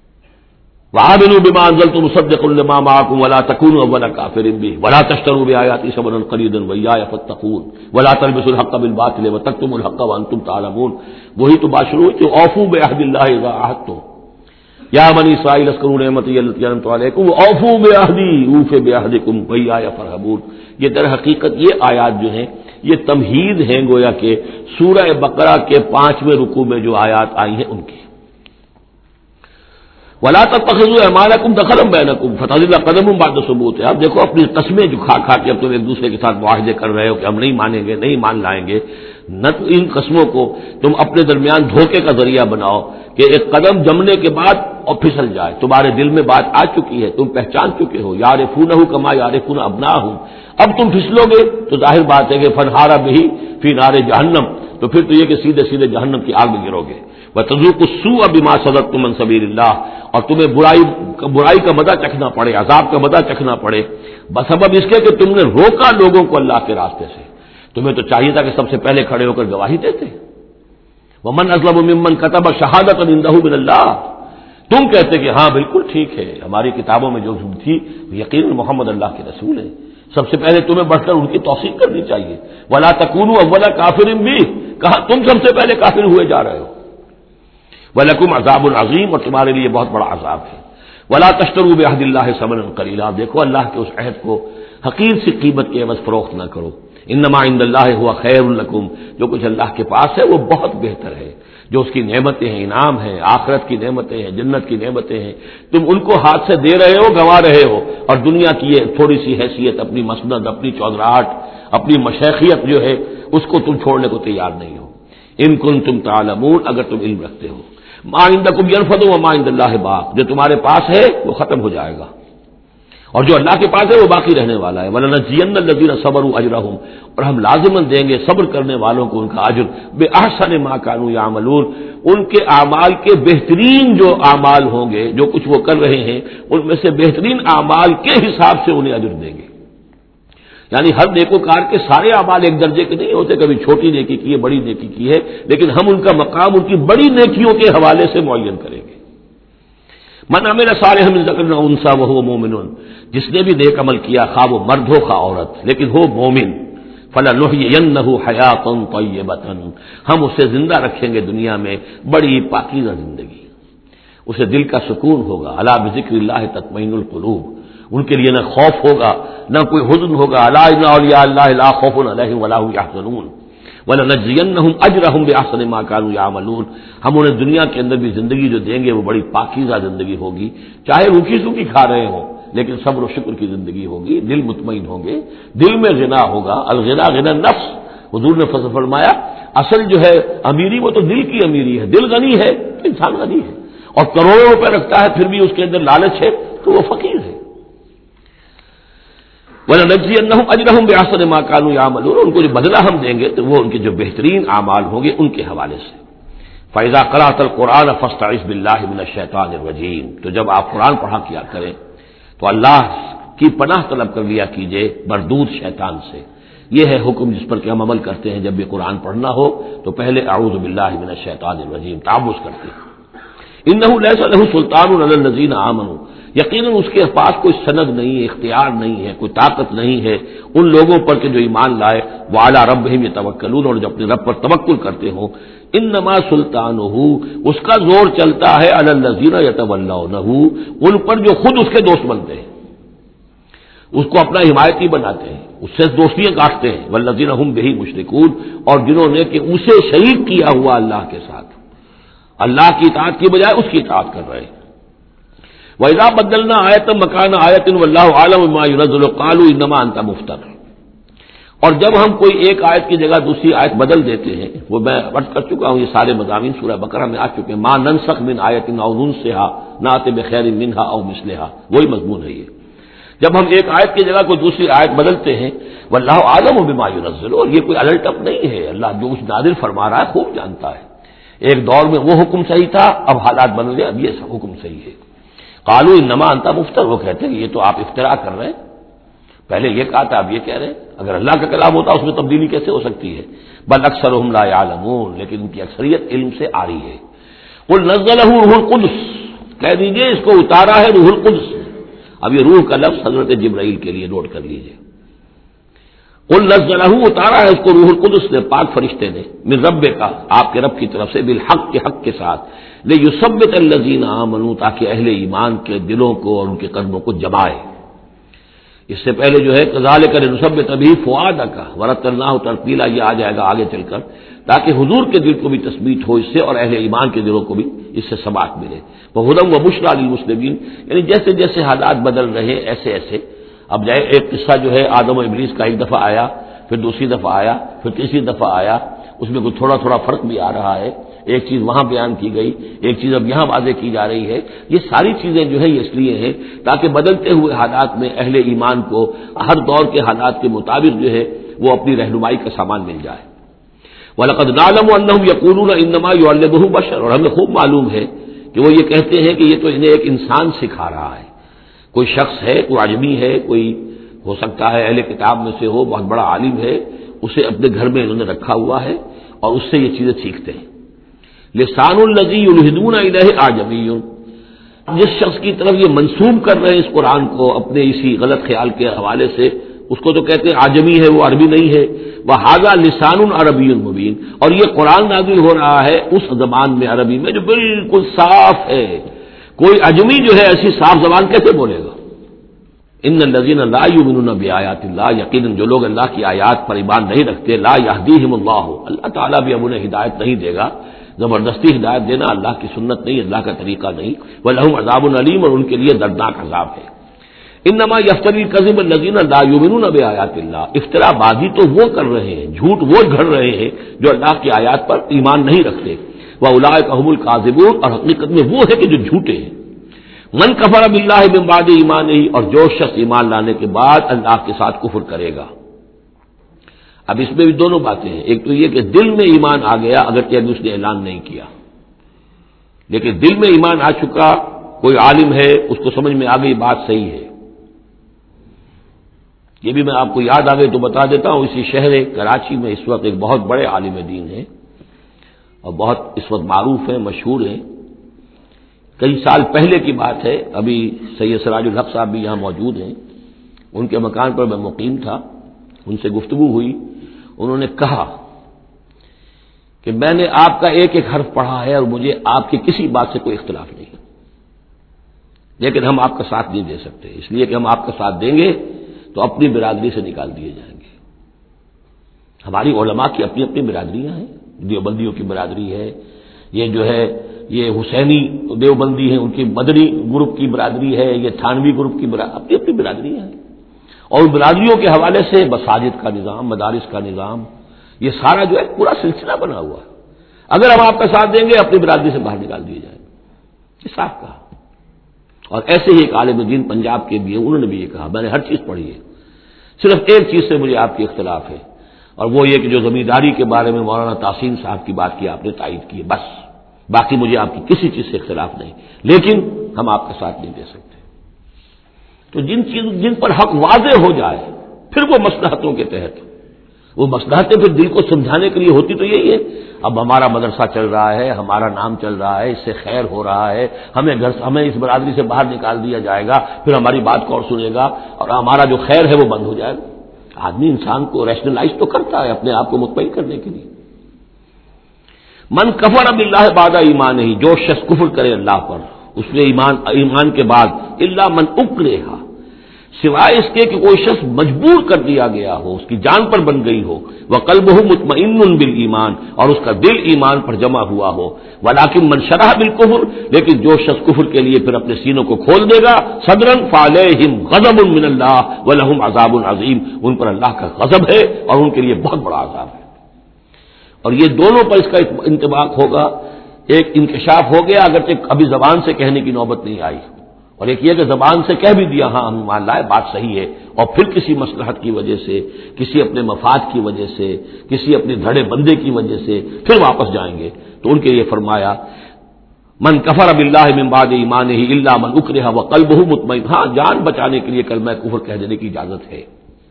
وآمنوا بما انزلت مصدقا لما معکم ولا تکونوا اول کافر به ولا تشتروا بآیاتی ثمنا قلیلا وایای فاتقون ولا تلبسوا الحق بالباطل وتکتموا الحق وانتم تعلمون، وہی تو بات شروع ہوئی کہ اوفوا بعہد اللہ اذا عاہدتم، یا بنی اسرائیل اذکروا نعمتی التی انعمت علیکم واوفوا بعہدی اوف بعہدکم وایای فارہبون، یہ در حقیقت یہ آیات جو ہیں یہ تمہید ہیں گویا کہ سورہ بقرہ کے 5ویں رکوع میں جو آیات آئی ہیں ان کی۔ وَلَا تَتَّخِذُوا أَيْمَانَكُمْ دَخَلًا بَيْنَكُمْ فَتَزِلَّ قَدَمٌ بَعْدَ ثُبُوتِهَا، اب دیکھو اپنی قسمیں جو کھا کھا کے اب تم ایک دوسرے کے ساتھ معاہدے کر رہے ہو کہ ہم نہیں مانیں گے، نہیں مان لائیں گے، نہ تو ان قسموں کو تم اپنے درمیان دھوکے کا ذریعہ بناؤ کہ ایک قدم جمنے کے بعد اور پھسل جائے، تمہارے دل میں بات آ چکی ہے، تم پہچان چکے ہو، یعرفونہ کما یعرفون ابناہم، اب تم پھسلو گے تو ظاہر بات ہے کہ فنہارا بہی فی نار جہنم، تو پھر تو یہ کہ سیدھے سیدھے جہنم کی آگ میں گرو گے، وَتَذُوقُوا السُّوءَ بِمَا صَدَدتُّمْ عَنْ سَبِيلِ اللَّهِ، اور تمہیں برائی کا مزہ چکھنا پڑے، عذاب کا مزہ چکھنا پڑے بسبب اس کے کہ تم نے روکا لوگوں کو اللہ کے راستے سے، تمہیں تو چاہیے تھا کہ سب سے پہلے کھڑے ہو کر گواہی دیتے۔ وَمَنْ أَظْلَمُ مِمَّنْ كَتَبَ شَهَادَةً عِندَهُ مِنَ اللَّهِ، تم کہتے کہ ہاں بالکل ٹھیک ہے، ہماری کتابوں میں جو تھی یقیناً محمد اللہ کے رسول ہیں، سب سے پہلے تمہیں بڑھ کر ان کی توثیق کرنی چاہیے۔ وَلَا تَكُونُوا أَوَّلَ كَافِرٍ بِهِ، کہا تم سب سے پہلے کافر ہوئے جا رہے ہو۔ وَلَكُمْ عَذَابٌ عَظِيمٌ، اور تمہارے لیے بہت بڑا عذاب ہے۔ وَلَا تَشْتَرُوا بِعَهْدِ اللَّهِ ثَمَنًا قَلِيلًا، دیکھو اللہ کے اس عہد کو حقیر سی قیمت کے عوض فروخت نہ کرو۔ انما عند اللہ هو خیر لکم، جو کچھ اللہ کے پاس ہے وہ بہت بہتر ہے، جو اس کی نعمتیں ہیں، انعام ہیں، آخرت کی نعمتیں ہیں، جنت کی نعمتیں ہیں، تم ان کو ہاتھ سے دے رہے ہو، گنوا رہے ہو، اور دنیا کی یہ تھوڑی سی حیثیت، اپنی مسند، اپنی چودراہٹ، اپنی مشیخیت جو ہے اس کو تم چھوڑنے کو تیار نہیں ہو۔ ان کنتم تعلمون، اگر تم علم رکھتے ہو، ما عندکم ينفد وما عند اللہ باق، جو تمہارے پاس ہے وہ ختم ہو جائے گا اور جو اللہ کے پاس ہے وہ باقی رہنے والا ہے۔ وَلَنَجْزِيَنَّ الَّذِينَ صَبَرُوا أَجْرَهُمْ، اور ہم لازماً دیں گے صبر کرنے والوں کو ان کا اجر، بِأَحْسَنِ مَا كَانُوا يَعْمَلُونَ، ان کے اعمال کے بہترین جو اعمال ہوں گے، جو کچھ وہ کر رہے ہیں ان میں سے بہترین اعمال کے حساب سے انہیں اجر دیں گے۔ یعنی ہر نیکوکار کے سارے اعمال ایک درجے کے نہیں ہوتے، کبھی چھوٹی نیکی کی ہے، بڑی نیکی کی ہے، لیکن ہم ان کا مقام ان کی بڑی نیکیوں کے حوالے سے معین کریں گے۔ من عمل صالحا من ذکر او انثى وهو مؤمن، جس نے بھی نیک عمل کیا، خواہ وہ مرد ہو خواہ عورت، لیکن ہو مومن، فلنحيينه حیاۃ طیبۃ، ہم اسے زندہ رکھیں گے دنیا میں بڑی پاکیزہ زندگی، اسے دل کا سکون ہوگا، الا بذکر اللہ تطمئن القلوب، ان کے لیے نہ خوف ہوگا نہ کوئی حزن ہوگا، الا ان اولیاء اللہ لا خوف علیہم ولا هم يحزنون، وَلَنَجْزِيَنَّهُمْ أَجْرَهُمْ بِأَحْسَنِ مَا كَانُوا يَعْمَلُونَ، ہم انہیں دنیا کے اندر بھی زندگی جو دیں گے وہ بڑی پاکیزہ زندگی ہوگی، چاہے روکھی سوکھی کھا رہے ہوں لیکن صبر و شکر کی زندگی ہوگی، دل مطمئن ہوں گے، دل میں غنا ہوگا، الغنا غنا النفس، حضور نے فرمایا اصل جو ہے امیری وہ تو دل کی امیری ہے، دل غنی ہے تو انسان غنی ہے، اور کروڑوں روپے رکھتا ہے پھر بھی اس کے اندر لالچ ہے تو وہ فقیر ہے۔ وَلَنَجْزِيَنَّهُمْ أَجْرَهُمْ بِأَحْسَنِ مَا كَانُوا يَعْمَلُونَ، ان کو جو بدلہ ہم دیں گے تو وہ ان کے جو بہترین اعمال ہوں گے ان کے حوالے سے۔ فَإِذَا قَرَأْتَ الْقُرْآنَ فَاسْتَعِذْ بِاللَّهِ مِنَ الشَّيْطَانِ الرَّجِيمِ، تو جب آپ قرآن پڑھا کیا کریں تو اللہ کی پناہ طلب کر لیا کیجئے مردود شیطان سے۔ یہ ہے حکم جس پر کہ ہم عمل کرتے ہیں، جب بھی قرآن پڑھنا ہو تو پہلے اعوذ باللہ من الشیطان الرجیم تعوذ کرتے ہیں۔ انہ لیس لہ سلطان علی الذین آمنوا، یقیناً اس کے پاس کوئی سند نہیں ہے، اختیار نہیں ہے، کوئی طاقت نہیں ہے ان لوگوں پر کہ جو ایمان لائے، وعلی ربہم یتوکلون، اور جو اپنے رب پر توکل کرتے ہوں۔ انما سلطانہ، اس کا زور چلتا ہے علی الذین یتولونہ، ان پر جو خود اس کے دوست بنتے ہیں، اس کو اپنا حمایتی بناتے ہیں، اس سے دوستیاں کاٹتے ہیں، والذین ہم بہ مشرکون، اور جنہوں نے کہ اسے شریک کیا ہوا اللہ کے ساتھ، اللہ کی اطاعت کی بجائے اس کی اطاعت کر رہے ہیں۔ وَإِذَا بَدَّلْنَا آیَةً مَّكَانَ آیَةٍ وَاللَّهُ أَعْلَمُ بِمَا يُنَزِّلُ قَالُوا إِنَّمَا أَنتَ مُفْتَرٍ، اور جب ہم کوئی ایک آیت کی جگہ دوسری آیت بدل دیتے ہیں، وہ میں عرض کر چکا ہوں، یہ سارے مضامین سورہ بقرہ میں آ چکے ہیں، مَا نَنسَخْ مِنْ آیَةٍ أَوْ نُنسِهَا نَأْتِ بِخَيْرٍ مِنْهَا أَوْ مِثْلِهَا، وہی مضمون ہے یہ۔ جب ہم ایک آیت کی جگہ کوئی دوسری آیت بدلتے ہیں، واللہ عالم بما ينزل، اور یہ کوئی الٹ اپ نہیں ہے، اللہ جو کچھ نازل فرما رہا ہے خوب جانتا ہے۔ ایک دور میں وہ حکم صحیح تھا، اب حالات بدل گئے، اب یہ حکم صحیح ہے۔ قالوا انما انت مفتر، وہ کہتے ہیں یہ تو آپ افترا کر رہے ہیں، پہلے یہ کہا تھا اب یہ کہہ رہے ہیں، اگر اللہ کا کلام ہوتا اس میں تبدیلی کیسے ہو سکتی ہے؟ بل اکثرهم لا يعلمون، لیکن ان کی اکثریت علم سے آ رہی ہے۔ قل نزلہ روح القدس، کہہ دیجئے اس کو اتارا ہے روح القدس۔ اب یہ روح کا لفظ حضرت جبرائیل کے لیے نوٹ کر لیجئے۔ قل نزلہ، اتارا ہے اس کو روح القدس نے، پاک فرشتے نے، من رب کا، آپ کے رب کی طرف سے، بالحق، کے حق کے ساتھ، لیثبت الذین آمنوا، تاکہ اہل ایمان کے دلوں کو اور ان کے قلبوں کو جمائے۔ اس سے پہلے جو ہے کذالک لنثبت بہ فؤادک ورتلناہ ترتیلا، یہ آ جائے گا آگے چل کر، تاکہ حضور کے دل کو بھی تثبیت ہو اس سے اور اہل ایمان کے دلوں کو بھی اس سے ثبات ملے۔ وہدی وبشریٰ للمسلمین، یعنی جیسے جیسے حالات بدل رہے ایسے ایسے، اب جائے ایک قصہ جو ہے آدم و ابلیس کا ایک دفعہ آیا، پھر دوسری دفعہ آیا، پھر تیسری دفعہ آیا، اس میں کوئی تھوڑا تھوڑا فرق بھی آ رہا ہے، ایک چیز وہاں بیان کی گئی، ایک چیز اب یہاں واضح کی جا رہی ہے۔ یہ ساری چیزیں جو ہے یہ اس لیے ہیں تاکہ بدلتے ہوئے حالات میں اہل ایمان کو ہر دور کے حالات کے مطابق جو ہے وہ اپنی رہنمائی کا سامان مل جائے۔ وَلَقَدْ نَعْلَمُ أَنَّهُمْ يَقُولُونَ إِنَّمَا يُعَلِّمُهُ بَشَرٌ، اور ہمیں خوب معلوم ہے کہ وہ یہ کہتے ہیں کہ یہ تو انہیں ایک انسان سکھا رہا ہے، کوئی شخص ہے، کوئی عجمی ہے، کوئی ہو سکتا ہے اہل کتاب میں سے ہو، بہت بڑا عالم ہے، اسے اپنے گھر میں انہوں نے رکھا ہوا ہے اور اس سے یہ چیزیں سیکھتے ہیں۔ لسان الذی یلحدون الیہ اعجمی، جس شخص کی طرف یہ منسوب کر رہے ہیں اس قرآن کو اپنے اسی غلط خیال کے حوالے سے، اس کو تو کہتے ہیں عجمی ہے، وہ عربی نہیں ہے۔ وہذا لسان عربی مبین، اور یہ قرآن نازل ہو رہا ہے اس زبان میں عربی میں جو بالکل صاف ہے، کوئی عجمی جو ہے ایسی صاف زبان کیسے بولے گا؟ ان الذین لا یؤمنون بآیات اللہ، یقیناً جو لوگ اللہ کی آیات پر ایمان نہیں رکھتے، لا یہدیہم اللہ، اللہ تعالیٰ بھی اب انہیں ہدایت نہیں دے گا، زبردستی ہدایت دینا اللہ کی سنت نہیں، اللہ کا طریقہ نہیں۔ وَلَهُمْ عَذَابٌ أَلِيمٌ، اور ان کے لیے دردناک عذاب ہے۔ انما یفتری الکذب الذین لا یؤمنون بآیات اللہ، افطرا بازی تو وہ کر رہے ہیں، جھوٹ وہ گھڑ رہے ہیں جو اللہ کی آیات پر ایمان نہیں رکھتے۔ وَأُولَٰئِکَ هُمُ الْكَاذِبُونَ، اور حقیقت میں وہ ہے کہ جو جھوٹے ہیں۔ من کفر باللہ من بعد ایمانہ، اور جو شخص ایمان لانے کے بعد اللہ کے ساتھ کفر کرے گا۔ اب اس میں بھی دونوں باتیں ہیں، ایک تو یہ کہ دل میں ایمان آ گیا اگرچہ ابھی اس نے اعلان نہیں کیا، لیکن دل میں ایمان آ چکا، کوئی عالم ہے اس کو سمجھ میں آ گئی بات صحیح ہے۔ یہ بھی میں آپ کو یاد آ گئی تو بتا دیتا ہوں، اسی شہر کراچی میں اس وقت ایک بہت بڑے عالم دین ہیں اور بہت اس وقت معروف ہیں، مشہور ہیں۔ کئی سال پہلے کی بات ہے، ابھی سید سراج الحق صاحب بھی یہاں موجود ہیں، ان کے مکان پر میں مقیم تھا، ان سے گفتگو ہوئی، انہوں نے کہا کہ میں نے آپ کا ایک ایک حرف پڑھا ہے اور مجھے آپ کی کسی بات سے کوئی اختلاف نہیں، لیکن ہم آپ کا ساتھ نہیں دے سکتے، اس لیے کہ ہم آپ کا ساتھ دیں گے تو اپنی برادری سے نکال دیے جائیں گے۔ ہماری علماء کی اپنی اپنی برادریاں ہیں، دیوبندیوں کی برادری ہے، یہ جو ہے یہ حسینی دیوبندی ہیں، ان کی مدنی گروپ کی برادری ہے، یہ تھانوی گروپ کی اپنی اپنی برادریاں ہیں، اور برادریوں کے حوالے سے مساجد کا نظام، مدارس کا نظام، یہ سارا جو ہے پورا سلسلہ بنا ہوا ہے۔ اگر ہم آپ کا ساتھ دیں گے اپنی برادری سے باہر نکال دیے جائیں گے، یہ صاف کہا۔ اور ایسے ہی ایک عالم دین پنجاب کے بھی ہیں، انہوں نے بھی یہ کہا، میں نے ہر چیز پڑھی ہے، صرف ایک چیز سے مجھے آپ کی اختلاف ہے، اور وہ یہ کہ جو زمینداری کے بارے میں مولانا تحسین صاحب کی بات کی آپ نے تائید کی ہے، بس باقی مجھے آپ کی کسی چیز سے اختلاف نہیں، لیکن ہم آپ کا ساتھ نہیں دے سکتے۔ تو جن پر حق واضح ہو جائے پھر وہ مصلحتوں کے تحت، وہ مصلحتیں پھر دل کو سمجھانے کے لیے ہوتی تو یہی ہے، اب ہمارا مدرسہ چل رہا ہے، ہمارا نام چل رہا ہے، اس سے خیر ہو رہا ہے، ہمیں اس برادری سے باہر نکال دیا جائے گا، پھر ہماری بات کون سنے گا، اور ہمارا جو خیر ہے وہ بند ہو جائے گا۔ آدمی انسان کو ریشنلائز تو کرتا ہے اپنے آپ کو مطمئن کرنے کے لیے۔ من کفر باللہ بعد ایمان ہی، جو شخص کفر کرے اللہ پر اس نے ایمان کے بعد، الا من اکرہ، سوائے اس کے کہ کوئی شخص مجبور کر دیا گیا ہو، اس کی جان پر بن گئی ہو، وقلبہ مطمئن بالایمان، اور اس کا دل ایمان پر جمع ہوا ہو، ولکن من شرح بالکفر، لیکن جو شخص کفر کے لیے پھر اپنے سینوں کو کھول دے گا، صدرا فعلیہم غضب من اللہ ولہم عذاب عظیم، ان پر اللہ کا غضب ہے اور ان کے لیے بہت بڑا عذاب ہے۔ اور یہ دونوں پر اس کا انطباق ہوگا، ایک انکشاف ہو گیا اگرچہ ابھی زبان سے کہنے کی نوبت نہیں آئی، اور ایک یہ کہ زبان سے کہہ بھی دیا ہاں ہم مان لائے بات صحیح ہے، اور پھر کسی مصلحت کی وجہ سے، کسی اپنے مفاد کی وجہ سے، کسی اپنے دھڑے بندے کی وجہ سے پھر واپس جائیں گے، تو ان کے لیے فرمایا من کفر باللہ من بعد ایمانہ الا من اکرہ وقلبہ مطمئن، ہاں جان بچانے کے لیے کلمہ کفر کہہ دینے کی اجازت ہے،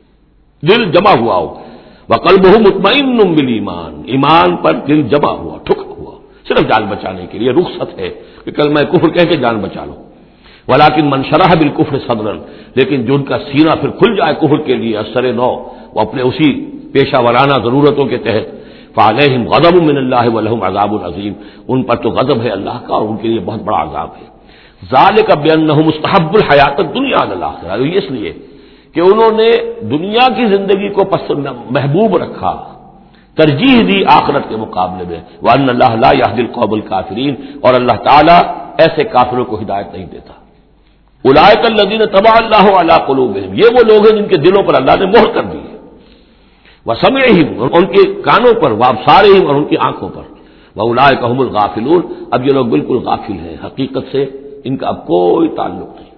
دل جمع ہوا ہو، وقلبہ مطمئن بالایمان، ایمان پر دل جمع ہوا ٹھکا ہوا، صرف جان بچانے کے لیے رخصت ہے کہ کلمہ کفر کہہ کے جان بچا لو۔ ولیکن من شرح بالکفر صدرا، لیکن جو ان کا سینہ پھر کھل جائے کفر کے لیے اثر نو، وہ اپنے اسی پیشہ ورانہ ضرورتوں کے تحت، فعلیہم غضب من اللہ ولہم عذاب عظیم، ان پر تو غضب ہے اللہ کا اور ان کے لیے بہت بڑا عذاب ہے۔ ذالک بانہم مستحب الحیات الدنیا علی الاخرہ، اس لیے کہ انہوں نے دنیا کی زندگی کو محبوب رکھا، ترجیح دی آخرت کے مقابلے میں، وان اللہ لا یہدی القوم الکافرین، اور اللہ تعالیٰ ایسے کافروں کو ہدایت نہیں دیتا۔ اولئک الذین طبع اللہ علی قلوبہم، یہ وہ لوگ ہیں جن کے دلوں پر اللہ نے مہر کر دی ہے، وسمعہم، اور ان کے کانوں پر، وابصارہم، اور ان کی آنکھوں پر، واولئک هم الغافلون، اب یہ لوگ بالکل غافل ہیں، حقیقت سے ان کا اب کوئی تعلق نہیں۔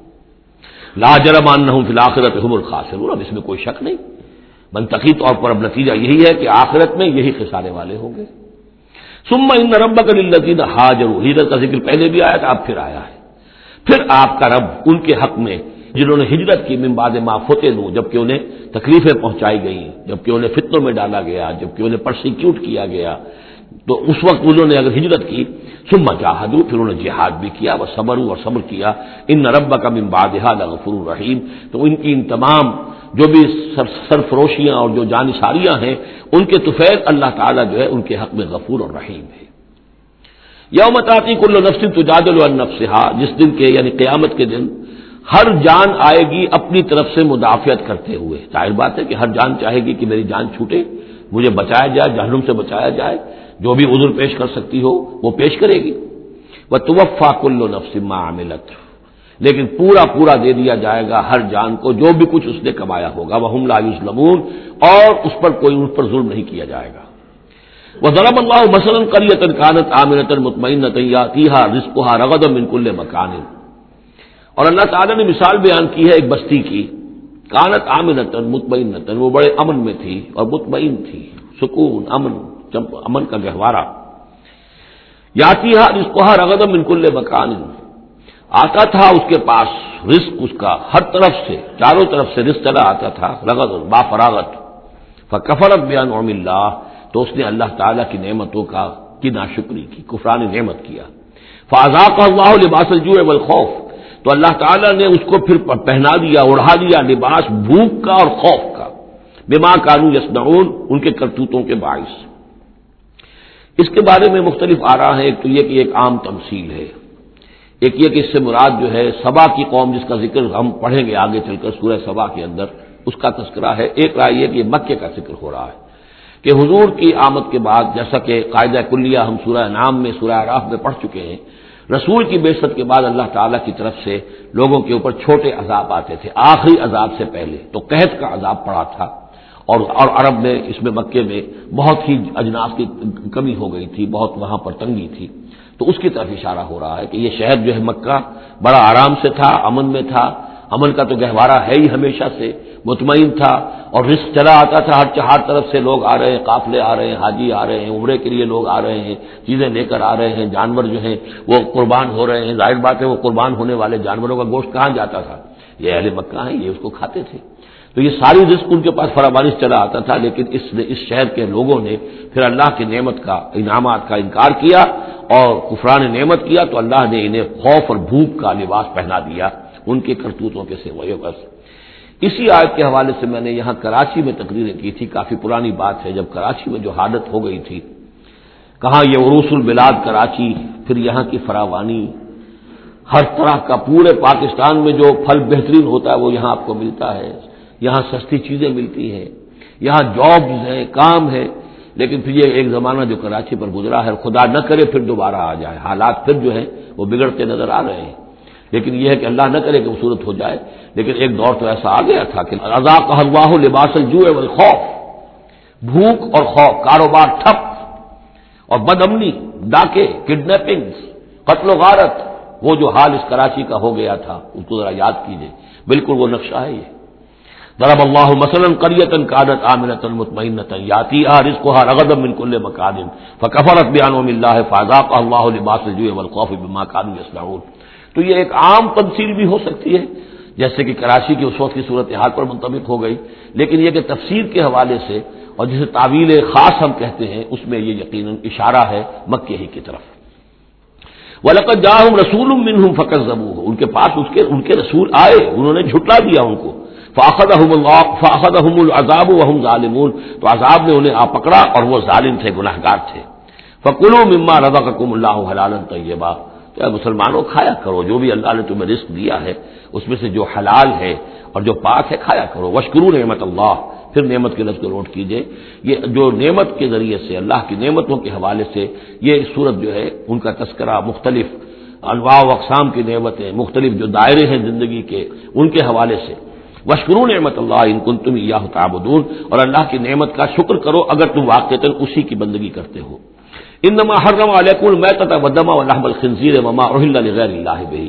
لا جرم انہم فی الآخرۃ هم الخاسرون، اب اس میں کوئی شک نہیں، منطقی طور پر اب نتیجہ یہی ہے کہ آخرت میں یہی خسارے والے ہوں گے۔ ثم ان ربک للذین ہاجروا، ہجرت کا ذکر پہلے بھی آیا تھا اب پھر آیا ہے، پھر آپ کا رب ان کے حق میں جنہوں نے ہجرت کی من بعد ما فتنوا، جبکہ انہیں تکلیفیں پہنچائی گئیں، جبکہ انہیں فتنوں میں ڈالا گیا، جبکہ انہیں پرسیکیوٹ کیا گیا، تو اس وقت انہوں نے اگر ہجرت کی، ثم جاہدوا، پھر انہوں نے جہاد بھی کیا، وصبروا، اور صبر کیا، ان ربک من بعدها لغفور رحیم، تو ان کی ان تمام جو بھی سرفروشیاں اور جو جانثاریاں ہیں ان کے طفیل اللہ تعالیٰ جو ہے ان کے حق میں غفور اور رحیم ہے۔ یوم تأتی کل نفس تجادل عن نفسها، جس دن کے یعنی قیامت کے دن ہر جان آئے گی اپنی طرف سے مدافعت کرتے ہوئے، ظاہر بات ہے کہ ہر جان چاہے گی کہ میری جان چھوٹے، مجھے بچایا جائے، جہنم سے بچایا جائے، جو بھی عذر پیش کر سکتی ہو وہ پیش کرے گی۔ وتوفى كل نفس ما عملت، لیکن پورا دے دیا جائے گا ہر جان کو جو بھی کچھ اس نے کمایا ہوگا، وهم لا یظلمون، اور اس پر کوئی ان پر ظلم نہیں کیا جائے گا۔ وضرب اللہ مثلا قریۃ کانت آمنۃ مطمئنۃ یاتیھا رزقھا رغدا من کل مکان، اور اللہ تعالیٰ نے مثال بیان کی ہے ایک بستی کی، کانت آمنۃ مطمئنۃ، وہ بڑے امن میں تھی اور مطمئن تھی، سکون، امن کا گہوارہ، یاتیھا رزقھا رغدا من کل مکان، آتا تھا اس کے پاس رزق اس کا ہر طرف سے، چاروں طرف سے رزق چلا آتا تھا، رغد با فراغت، فکفرت بانعم اللہ، تو اس نے اللہ تعالیٰ کی نعمتوں کی ناشکری کی، کفران نعمت کیا، فاذاقہ اللہ لباس الجوع والخوف، تو اللہ تعالیٰ نے اس کو پھر پہنا دیا، اڑھا دیا لباس بھوک کا اور خوف کا، بما کانوا یصنعون، ان کے کرتوتوں کے باعث۔ اس کے بارے میں مختلف آراء ہیں، ایک تو یہ کہ ایک عام تمثیل ہے، ایک یہ کہ اس سے مراد جو ہے سبا کی قوم جس کا ذکر ہم پڑھیں گے آگے چل کر سورہ سبا کے اندر، اس کا تذکرہ ہے، ایک رائے یہ کہ یہ مکے کا ذکر ہو رہا ہے کہ حضور کی آمد کے بعد، جیسا کہ قاعدہ کلیہ ہم سورہ انعام میں، سورہ اعراف میں پڑھ چکے ہیں، رسول کی بعثت کے بعد اللہ تعالیٰ کی طرف سے لوگوں کے اوپر چھوٹے عذاب آتے تھے، آخری عذاب سے پہلے تو قحط کا عذاب پڑا تھا، اور عرب میں اس میں مکے میں بہت ہی اجناس کی کمی ہو گئی تھی، بہت وہاں پر تنگی تھی، تو اس کی طرف اشارہ ہو رہا ہے کہ یہ شہر جو ہے مکہ بڑا آرام سے تھا، امن میں تھا، امن کا تو گہوارہ ہے ہی ہمیشہ سے، مطمئن تھا، اور رزق چلا آتا تھا، ہر طرف سے لوگ آ رہے ہیں، قافلے آ رہے ہیں، حاجی آ رہے ہیں، عمرے کے لیے لوگ آ رہے ہیں، چیزیں لے کر آ رہے ہیں، جانور جو ہیں وہ قربان ہو رہے ہیں، ظاہر بات ہے وہ قربان ہونے والے جانوروں کا گوشت کہاں جاتا تھا، یہ اہل مکہ ہیں، یہ اس کو کھاتے تھے، تو یہ ساری رزق ان کے پاس فراوانی چلا آتا تھا، لیکن اس شہر کے لوگوں نے پھر اللہ کی نعمت کا، انعامات کا انکار کیا اور کفران نعمت کیا، تو اللہ نے انہیں خوف اور بھوک کا لباس پہنا دیا ان کے کرتوتوں کے سوائے بس۔ اسی آیت کے حوالے سے میں نے یہاں کراچی میں تقریریں کی تھی، کافی پرانی بات ہے، جب کراچی میں جو حالت ہو گئی تھی، کہاں یہ عروس البلاد کراچی، پھر یہاں کی فراوانی، ہر طرح کا پورے پاکستان میں جو پھل بہترین ہوتا ہے وہ یہاں آپ کو ملتا ہے، یہاں سستی چیزیں ملتی ہیں، یہاں جابز ہیں، کام ہے، لیکن پھر یہ ایک زمانہ جو کراچی پر گزرا ہے، خدا نہ کرے پھر دوبارہ آ جائے، حالات پھر جو ہیں وہ بگڑتے نظر آ رہے ہیں، لیکن یہ ہے کہ اللہ نہ کرے کہ وہ صورت ہو جائے، لیکن ایک دور تو ایسا آ گیا تھا کہ اذاقہ اللہ لباس الجوع والخوف، بھوک اور خوف، کاروبار ٹھپ اور بد امنی، ڈاکے، کڈنیپنگ، قتل و غارت، وہ جو حال اس کراچی کا ہو گیا تھا اس کو ذرا یاد کیجئے، بالکل وہ نقشہ ہے یہ۔ ضرب اللہ مثلا قریۃ کانت آمنۃ مطمئنۃ یاتیھا رزقھا رغدا من کل مکان فکفرت بانعم اللہ فاذاقھا اللہ لباس الجوع والخوف بما كانوا يصنعون۔ تو یہ ایک عام تفسیر بھی ہو سکتی ہے، جیسے کہ کراچی کی اس وقت کی صورتحال پر منطبق ہو گئی، لیکن یہ کہ تفسیر کے حوالے سے اور جسے تعویل خاص ہم کہتے ہیں، اس میں یہ یقیناً اشارہ ہے مکے ہی کی طرف۔ وَلَقَدْ جَاءَهُمْ رَسُولٌ مِّنْهُمْ فَكَذَّبُوهُ، ان کے پاس ان کے رسول آئے، انہوں نے جھٹلا دیا ان کو، فَأَخَذَهُمُ الْعَذَابُ وَهُمْ ظَالِمُونَ، تو عذاب نے انہیں آ پکڑا اور وہ ظالم تھے، گنہگار تھے۔ فَكُلُوا مِمَّا رَزَقَكُمُ اللَّهُ حَلَالًا طَيِّبًا، تو اے مسلمانوں کھایا کرو جو بھی اللہ نے تمہیں رزق دیا ہے اس میں سے جو حلال ہے اور جو پاک ہے کھایا کرو، واشکروا نعمت اللہ، پھر نعمت کے لفظ کو نوٹ کیجئے، یہ جو نعمت کے ذریعے سے اللہ کی نعمتوں کے حوالے سے یہ صورت جو ہے ان کا تذکرہ، مختلف انواع و اقسام کی نعمتیں، مختلف جو دائرے ہیں زندگی کے ان کے حوالے سے، واشکروا نعمت اللہ ان کنتم ایاہ تعبدون، اور اللہ کی نعمت کا شکر کرو اگر تم واقعتاً اسی کی بندگی کرتے ہو۔ انما حرم علیکم المیتۃ والدم ولحم الخنزیر وما اہل لغیر اللہ بہ،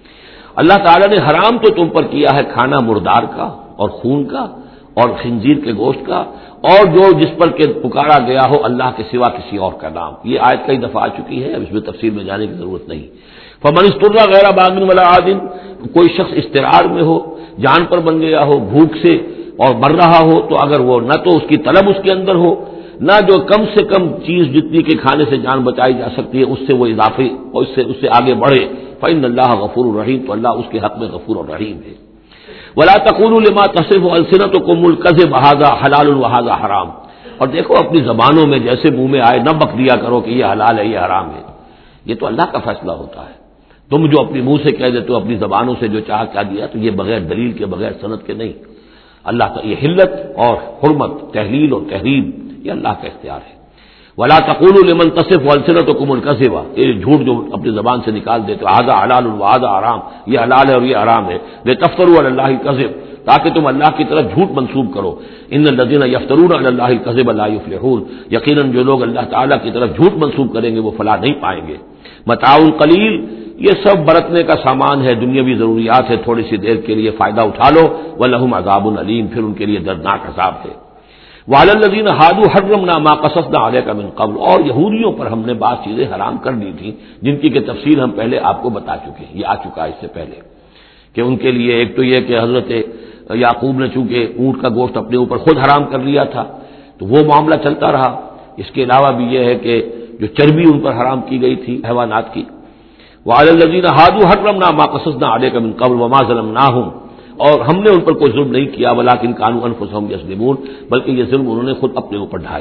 اللہ تعالیٰ نے حرام تو تم پر کیا ہے کھانا مردار کا اور خون کا اور خنزیر کے گوشت کا، اور جو جس پر کہ پکارا گیا ہو اللہ کے سوا کسی اور کا نام، یہ آیت کئی دفعہ آ چکی ہے، اب اس میں تفصیل میں جانے کی ضرورت نہیں۔ فمن اضطر غیر باغ ولا عاد، کوئی شخص اضطرار میں ہو، جان پر بن گیا ہو بھوک سے اور مر رہا ہو، تو اگر وہ نہ تو اس کی طلب اس کے اندر ہو، نہ جو کم سے کم چیز جتنی کے کھانے سے جان بچائی جا سکتی ہے اس سے وہ اضافی اور اس سے آگے بڑھے، فإن اللہ غفور الرحیم، تو اللہ اس کے حق میں غفور اور رحیم ہے۔ ولا تقولوا لما تصف السنتكم الكذب هذا حلال وهذا حرام، اور دیکھو اپنی زبانوں میں جیسے منہ میں آئے نہ بک دیا کرو کہ یہ حلال ہے یہ حرام ہے، یہ تو اللہ کا فیصلہ ہوتا ہے، تم جو اپنے منہ سے کہہ دیتے ہو اپنی زبانوں سے جو چاہ کہہ دیا، تو یہ بغیر دلیل کے بغیر سند کے نہیں، اللہ کا یہ حلت اور حرمت، تحلیل اور تحریم یہ اللہ کا اختیار ہے۔ ولا تقولوا لمن تصف السنتكم الكذب، یہ جھوٹ جو اپنی زبان سے نکال دیتے ہو، هذا حلال وهذا حرام، یہ حلال ہے اور یہ حرام ہے، لتفتروا علی اللہ الكذب، تاکہ تم اللہ کی طرف جھوٹ منسوب کرو، ان الذين يفترون علی اللہ الكذب لا يفلحون، یقیناً جو لوگ اللہ تعالیٰ کی طرف جھوٹ منسوب کریں گے وہ فلاح نہیں پائیں گے۔ متاع قلیل، یہ سب برتنے کا سامان ہے، دنیاوی ضروریات ہے، تھوڑی سی دیر کے لیے فائدہ اٹھا لو، ولہم عذاب علیم، پھر ان کے لیے دردناک عذاب ہے۔ وعلی الذین ہادوا حرمنا ما قصصنا علیک من قبل، اور یہودیوں پر ہم نے بعض چیزیں حرام کر دی تھیں جن کی کہ تفصیل ہم پہلے آپ کو بتا چکے ہیں، یہ آ چکا ہے اس سے پہلے، کہ ان کے لیے ایک تو یہ کہ حضرت یعقوب نے چونکہ اونٹ کا گوشت اپنے اوپر خود حرام کر لیا تھا تو وہ معاملہ چلتا رہا، اس کے علاوہ بھی یہ ہے کہ جو چربی ان پر حرام کی گئی تھی حیوانات کی، وعلی الذین ہادوا حرمنا ما قصصنا علیک من قبل وما ظلمناہم، اور ہم نے ان پر کوئی ظلم نہیں کیا، ولکن کانوا انفسہم یظلمون، بلکہ یہ ظلم انہوں نے خود اپنے اوپر ڈھائے۔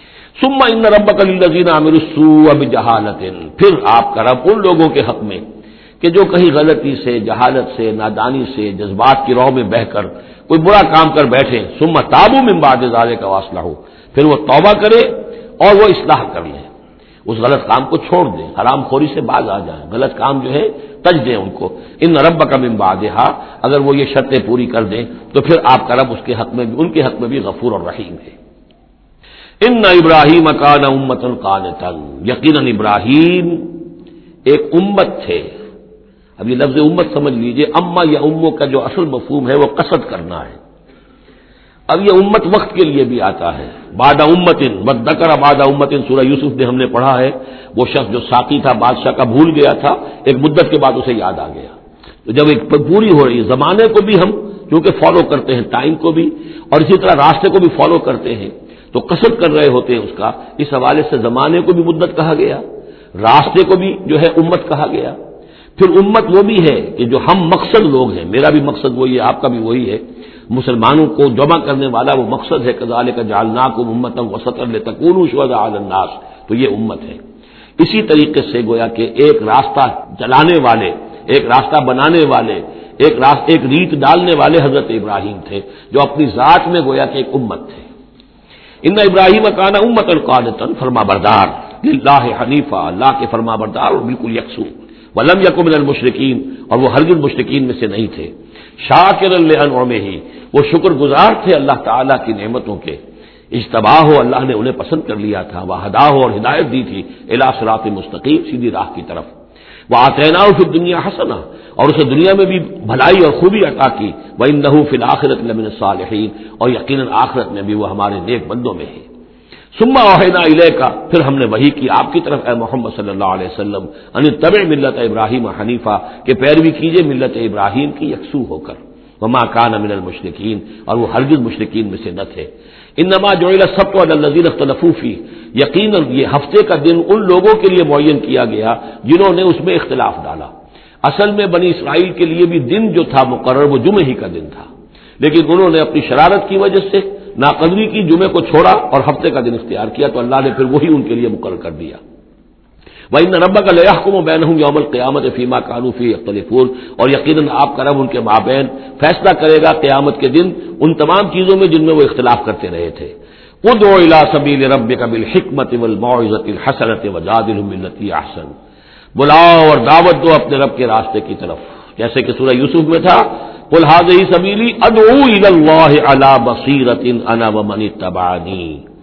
ثم ان ربک للذین عملوا السوء بجہالۃ، پھر آپ کا رب ان لوگوں کے حق میں کہ جو کہیں غلطی سے، جہالت سے، نادانی سے، جذبات کی راہ میں بہہ کر کوئی برا کام کر بیٹھے، ثم تابوا من بعد ذلک واصلحوا، پھر وہ توبہ کرے اور وہ اصلاح کر لیں، اس غلط کام کو چھوڑ دیں، حرام خوری سے باز آ جائیں، غلط کام جو ہے تج دیں ان کو. ان ربک من بعدھا، اگر وہ یہ شرطیں پوری کر دیں تو پھر آپ کا رب اس کے حق میں بھی، ان کے حق میں بھی غفور اور رحیم ہے. ان ابراہیم کان امۃ قانتا، یقیناً ابراہیم ایک امت تھے. اب یہ لفظ امت سمجھ لیجئے، اما یا امو کا جو اصل مفہوم ہے وہ قصد کرنا ہے. اب یہ امت وقت کے لیے بھی آتا ہے. بعد امتن وذکر بعد امتن، سورہ یوسف میں ہم نے پڑھا ہے، وہ شخص جو ساقی تھا بادشاہ کا بھول گیا تھا، ایک مدت کے بعد اسے یاد آ گیا. تو جب ایک پوری ہو رہی ہے، زمانے کو بھی ہم کیونکہ فالو کرتے ہیں، ٹائم کو بھی، اور اسی طرح راستے کو بھی فالو کرتے ہیں، تو قصد کر رہے ہوتے ہیں اس کا. اس حوالے سے زمانے کو بھی مدت کہا گیا، راستے کو بھی جو ہے امت کہا گیا. پھر امت وہ بھی ہے کہ جو ہم مقصد لوگ ہیں، میرا بھی مقصد وہی ہے، آپ کا بھی وہی ہے، مسلمانوں کو جمع کرنے والا وہ مقصد ہے. کذالک جعلناکم امۃ وسطا لتکونوا شہداء علی الناس، تو یہ امت ہے. اسی طریقے سے گویا کہ ایک راستہ چلانے والے، ایک راستہ بنانے والے، ایک ریت ڈالنے والے حضرت ابراہیم تھے، جو اپنی ذات میں گویا کہ ایک امت تھے. ان ابراہیم کان امۃ قانتا، فرما بردار، للہ حنیفا، اللہ کے فرما بردار اور بالکل یکسو، ولم یکن من المشرکین، اور وہ ہرگز مشرکین میں سے نہیں تھے. شاکرا لانعمہ، وہ شکر گزار تھے اللہ تعالیٰ کی نعمتوں کے. اجتباہ ہو، اللہ نے انہیں پسند کر لیا تھا. وہداہ اور ہدایت دی تھی، الی صراط مستقیم، سیدھی راہ کی طرف. وآتیناہ فی الدنیا حسنہ، اور اسے دنیا میں بھی بھلائی اور خوبی عطا کی. وانہ فی الآخرۃ لمن الصالحین، اور یقیناً آخرت میں بھی وہ ہمارے نیک بندوں میں ہے. ثم اوحینا الیک، پھر ہم نے وحی کی آپ کی طرف اے محمد صلی اللہ علیہ وسلم، ان اتبع ملت ابراہیم حنیفا، کہ پیروی کیجئے ملت ابراہیم کی یکسو ہو کر. وما کان من المشرکین، اور وہ ہرگز مشرکین میں سے نہ تھے. انما جعل السبت علی الذین اختلفوا فیہ، یقیناً یہ ہفتے کا دن ان لوگوں کے لیے معین کیا گیا جنہوں نے اس میں اختلاف ڈالا. اصل میں بنی اسرائیل کے لیے بھی دن جو تھا مقرر وہ جمعہ ہی کا دن تھا، لیکن انہوں نے اپنی شرارت کی وجہ سے ناقدری کی، جمعے کو چھوڑا اور ہفتے کا دن اختیار کیا، تو اللہ نے پھر وہی ان کے لیے مقرر کر دیا. وَإِنَّ رَبَّكَ لَيَحْكُمُ بَيْنَهُمْ يَوْمَ الْقِيَامَةِ فِيمَا كَانُوا فِيهِ يَخْتَلِفُونَ، اور یقیناً آپ کا رب ان کے مابین فیصلہ کرے گا قیامت کے دن ان تمام چیزوں میں جن میں وہ اختلاف کرتے رہے تھے. ادع الى سبیل ربک بالحکمۃ والموعظۃ الحسنۃ وجادلهم بالتي احسن، بلاؤ اور دعوت دو اپنے رب کے راستے کی طرف، جیسے کہ سورہ یوسف میں تھا، قل هذه سبیلی ادعو الى اللہ علی بصیرۃ انا ومن اتبعنی.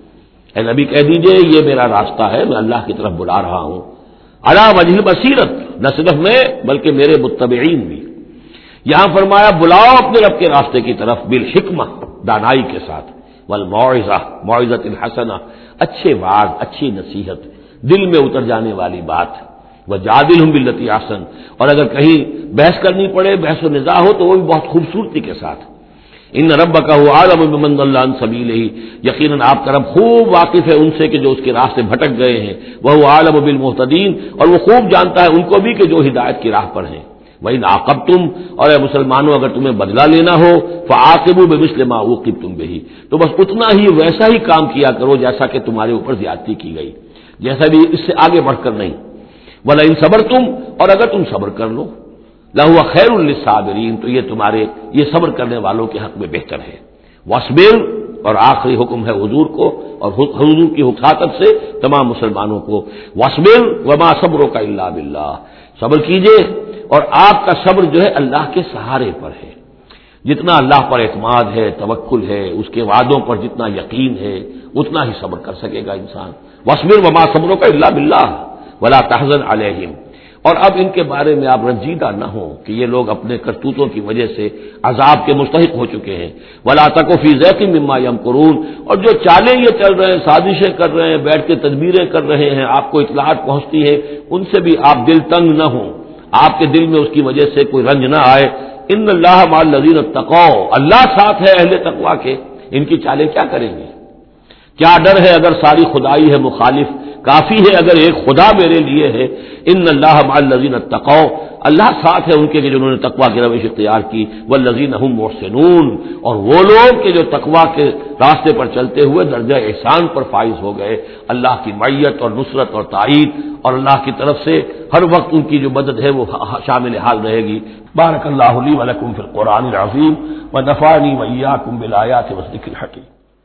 اے نبی کہہ دیجئے یہ میرا راستہ ہے، میں اللہ کی طرف بلا رہا ہوں. علی وجہ بصیرت، نہ صرف میں بلکہ میرے متبعین بھی. یہاں فرمایا بلاؤ اپنے رب کے راستے کی طرف بالحکمہ، دانائی کے ساتھ، والموعظہ، موعظۃ الحسنہ، اچھے وعظ، اچھی نصیحت، دل میں اتر جانے والی بات. وجادلہم باللتی احسن، اور اگر کہیں بحث کرنی پڑے، بحث و نزاع ہو تو وہ بھی بہت خوبصورتی کے ساتھ. ان ربک هو اعلم بمن ضل عن سبیلہ، یقیناً آپ کا رب خوب واقف ہے ان سے کہ جو اس کے راستے بھٹک گئے ہیں. وهو اعلم بالمہتدین، اور وہ خوب جانتا ہے ان کو بھی کہ جو ہدایت کی راہ پر ہیں. وَإِنْ عَاقَبْتُمْ، اور اے مسلمانوں اگر تمہیں بدلہ لینا ہو، فَعَاقِبُوا بِمِثْلِ مَا عُوقِبْتُمْ بِهِ، تو بس اتنا ہی ویسا ہی کام کیا کرو جیسا کہ تمہارے اوپر زیادتی کی گئی، جیسا بھی اس سے آگے بڑھ کر نہیں. وَلَئِنْ صَبَرْتُمْ، اور اگر تم صبر کر لو، لَهُوَ خَيْرٌ لِّلصَّابِرِينَ، تو یہ تمہارے یہ صبر کرنے والوں کے حق میں بہتر ہے. وَاصْبِرْ، اور آخری حکم ہے حضور کو اور حضور کی حکمت سے تمام مسلمانوں کو، وَاصْبِرْ وَمَا صَبْرُكَ إِلَّا بِاللَّهِ، صبر کیجئے اور آپ کا صبر جو ہے اللہ کے سہارے پر ہے. جتنا اللہ پر اعتماد ہے، توکل ہے، اس کے وعدوں پر جتنا یقین ہے، اتنا ہی صبر کر سکے گا انسان. وَاصْبِرْ وَمَا صَبْرُكَ إِلَّا بِاللَّهِ وَلَا تَحْزَنْ عَلَيْهِمْ، اور اب ان کے بارے میں آپ رنجیدہ نہ ہوں کہ یہ لوگ اپنے کرتوتوں کی وجہ سے عذاب کے مستحق ہو چکے ہیں. وَلَا تَكُ فِي ضَيْقٍ مِّمَّا يَمْكُرُونَ، اور جو چالیں یہ چل رہے ہیں، سازشیں کر رہے ہیں، بیٹھ کے تدبیریں کر رہے ہیں، آپ کو اطلاعات پہنچتی ہے، ان سے بھی آپ دل تنگ نہ ہوں، آپ کے دل میں اس کی وجہ سے کوئی رنج نہ آئے. ان اللہ مع الذین اتقوا، اللہ ساتھ ہے اہل تقوی کے. ان کی چالیں کیا کریں گے؟ کیا ڈر ہے اگر ساری خدائی ہے مخالف، کافی ہے اگر ایک خدا میرے لیے ہے. ان اللہ مع الذین اتقوا، اللہ ساتھ ہے ان کے کہ جنہوں نے تقوی کی روش اختیار کی. والذین هم محسنون، اور وہ لوگ کہ جو تقوی کے راستے پر چلتے ہوئے درجہ احسان پر فائز ہو گئے. اللہ کی معیت اور نصرت اور تائید اور اللہ کی طرف سے ہر وقت ان کی جو مدد ہے وہ شامل حال رہے گی. بارک اللہ لی ولکم فی القرآن العظیم ونفعنی وإیاکم بالآیات والذکر الحکیم.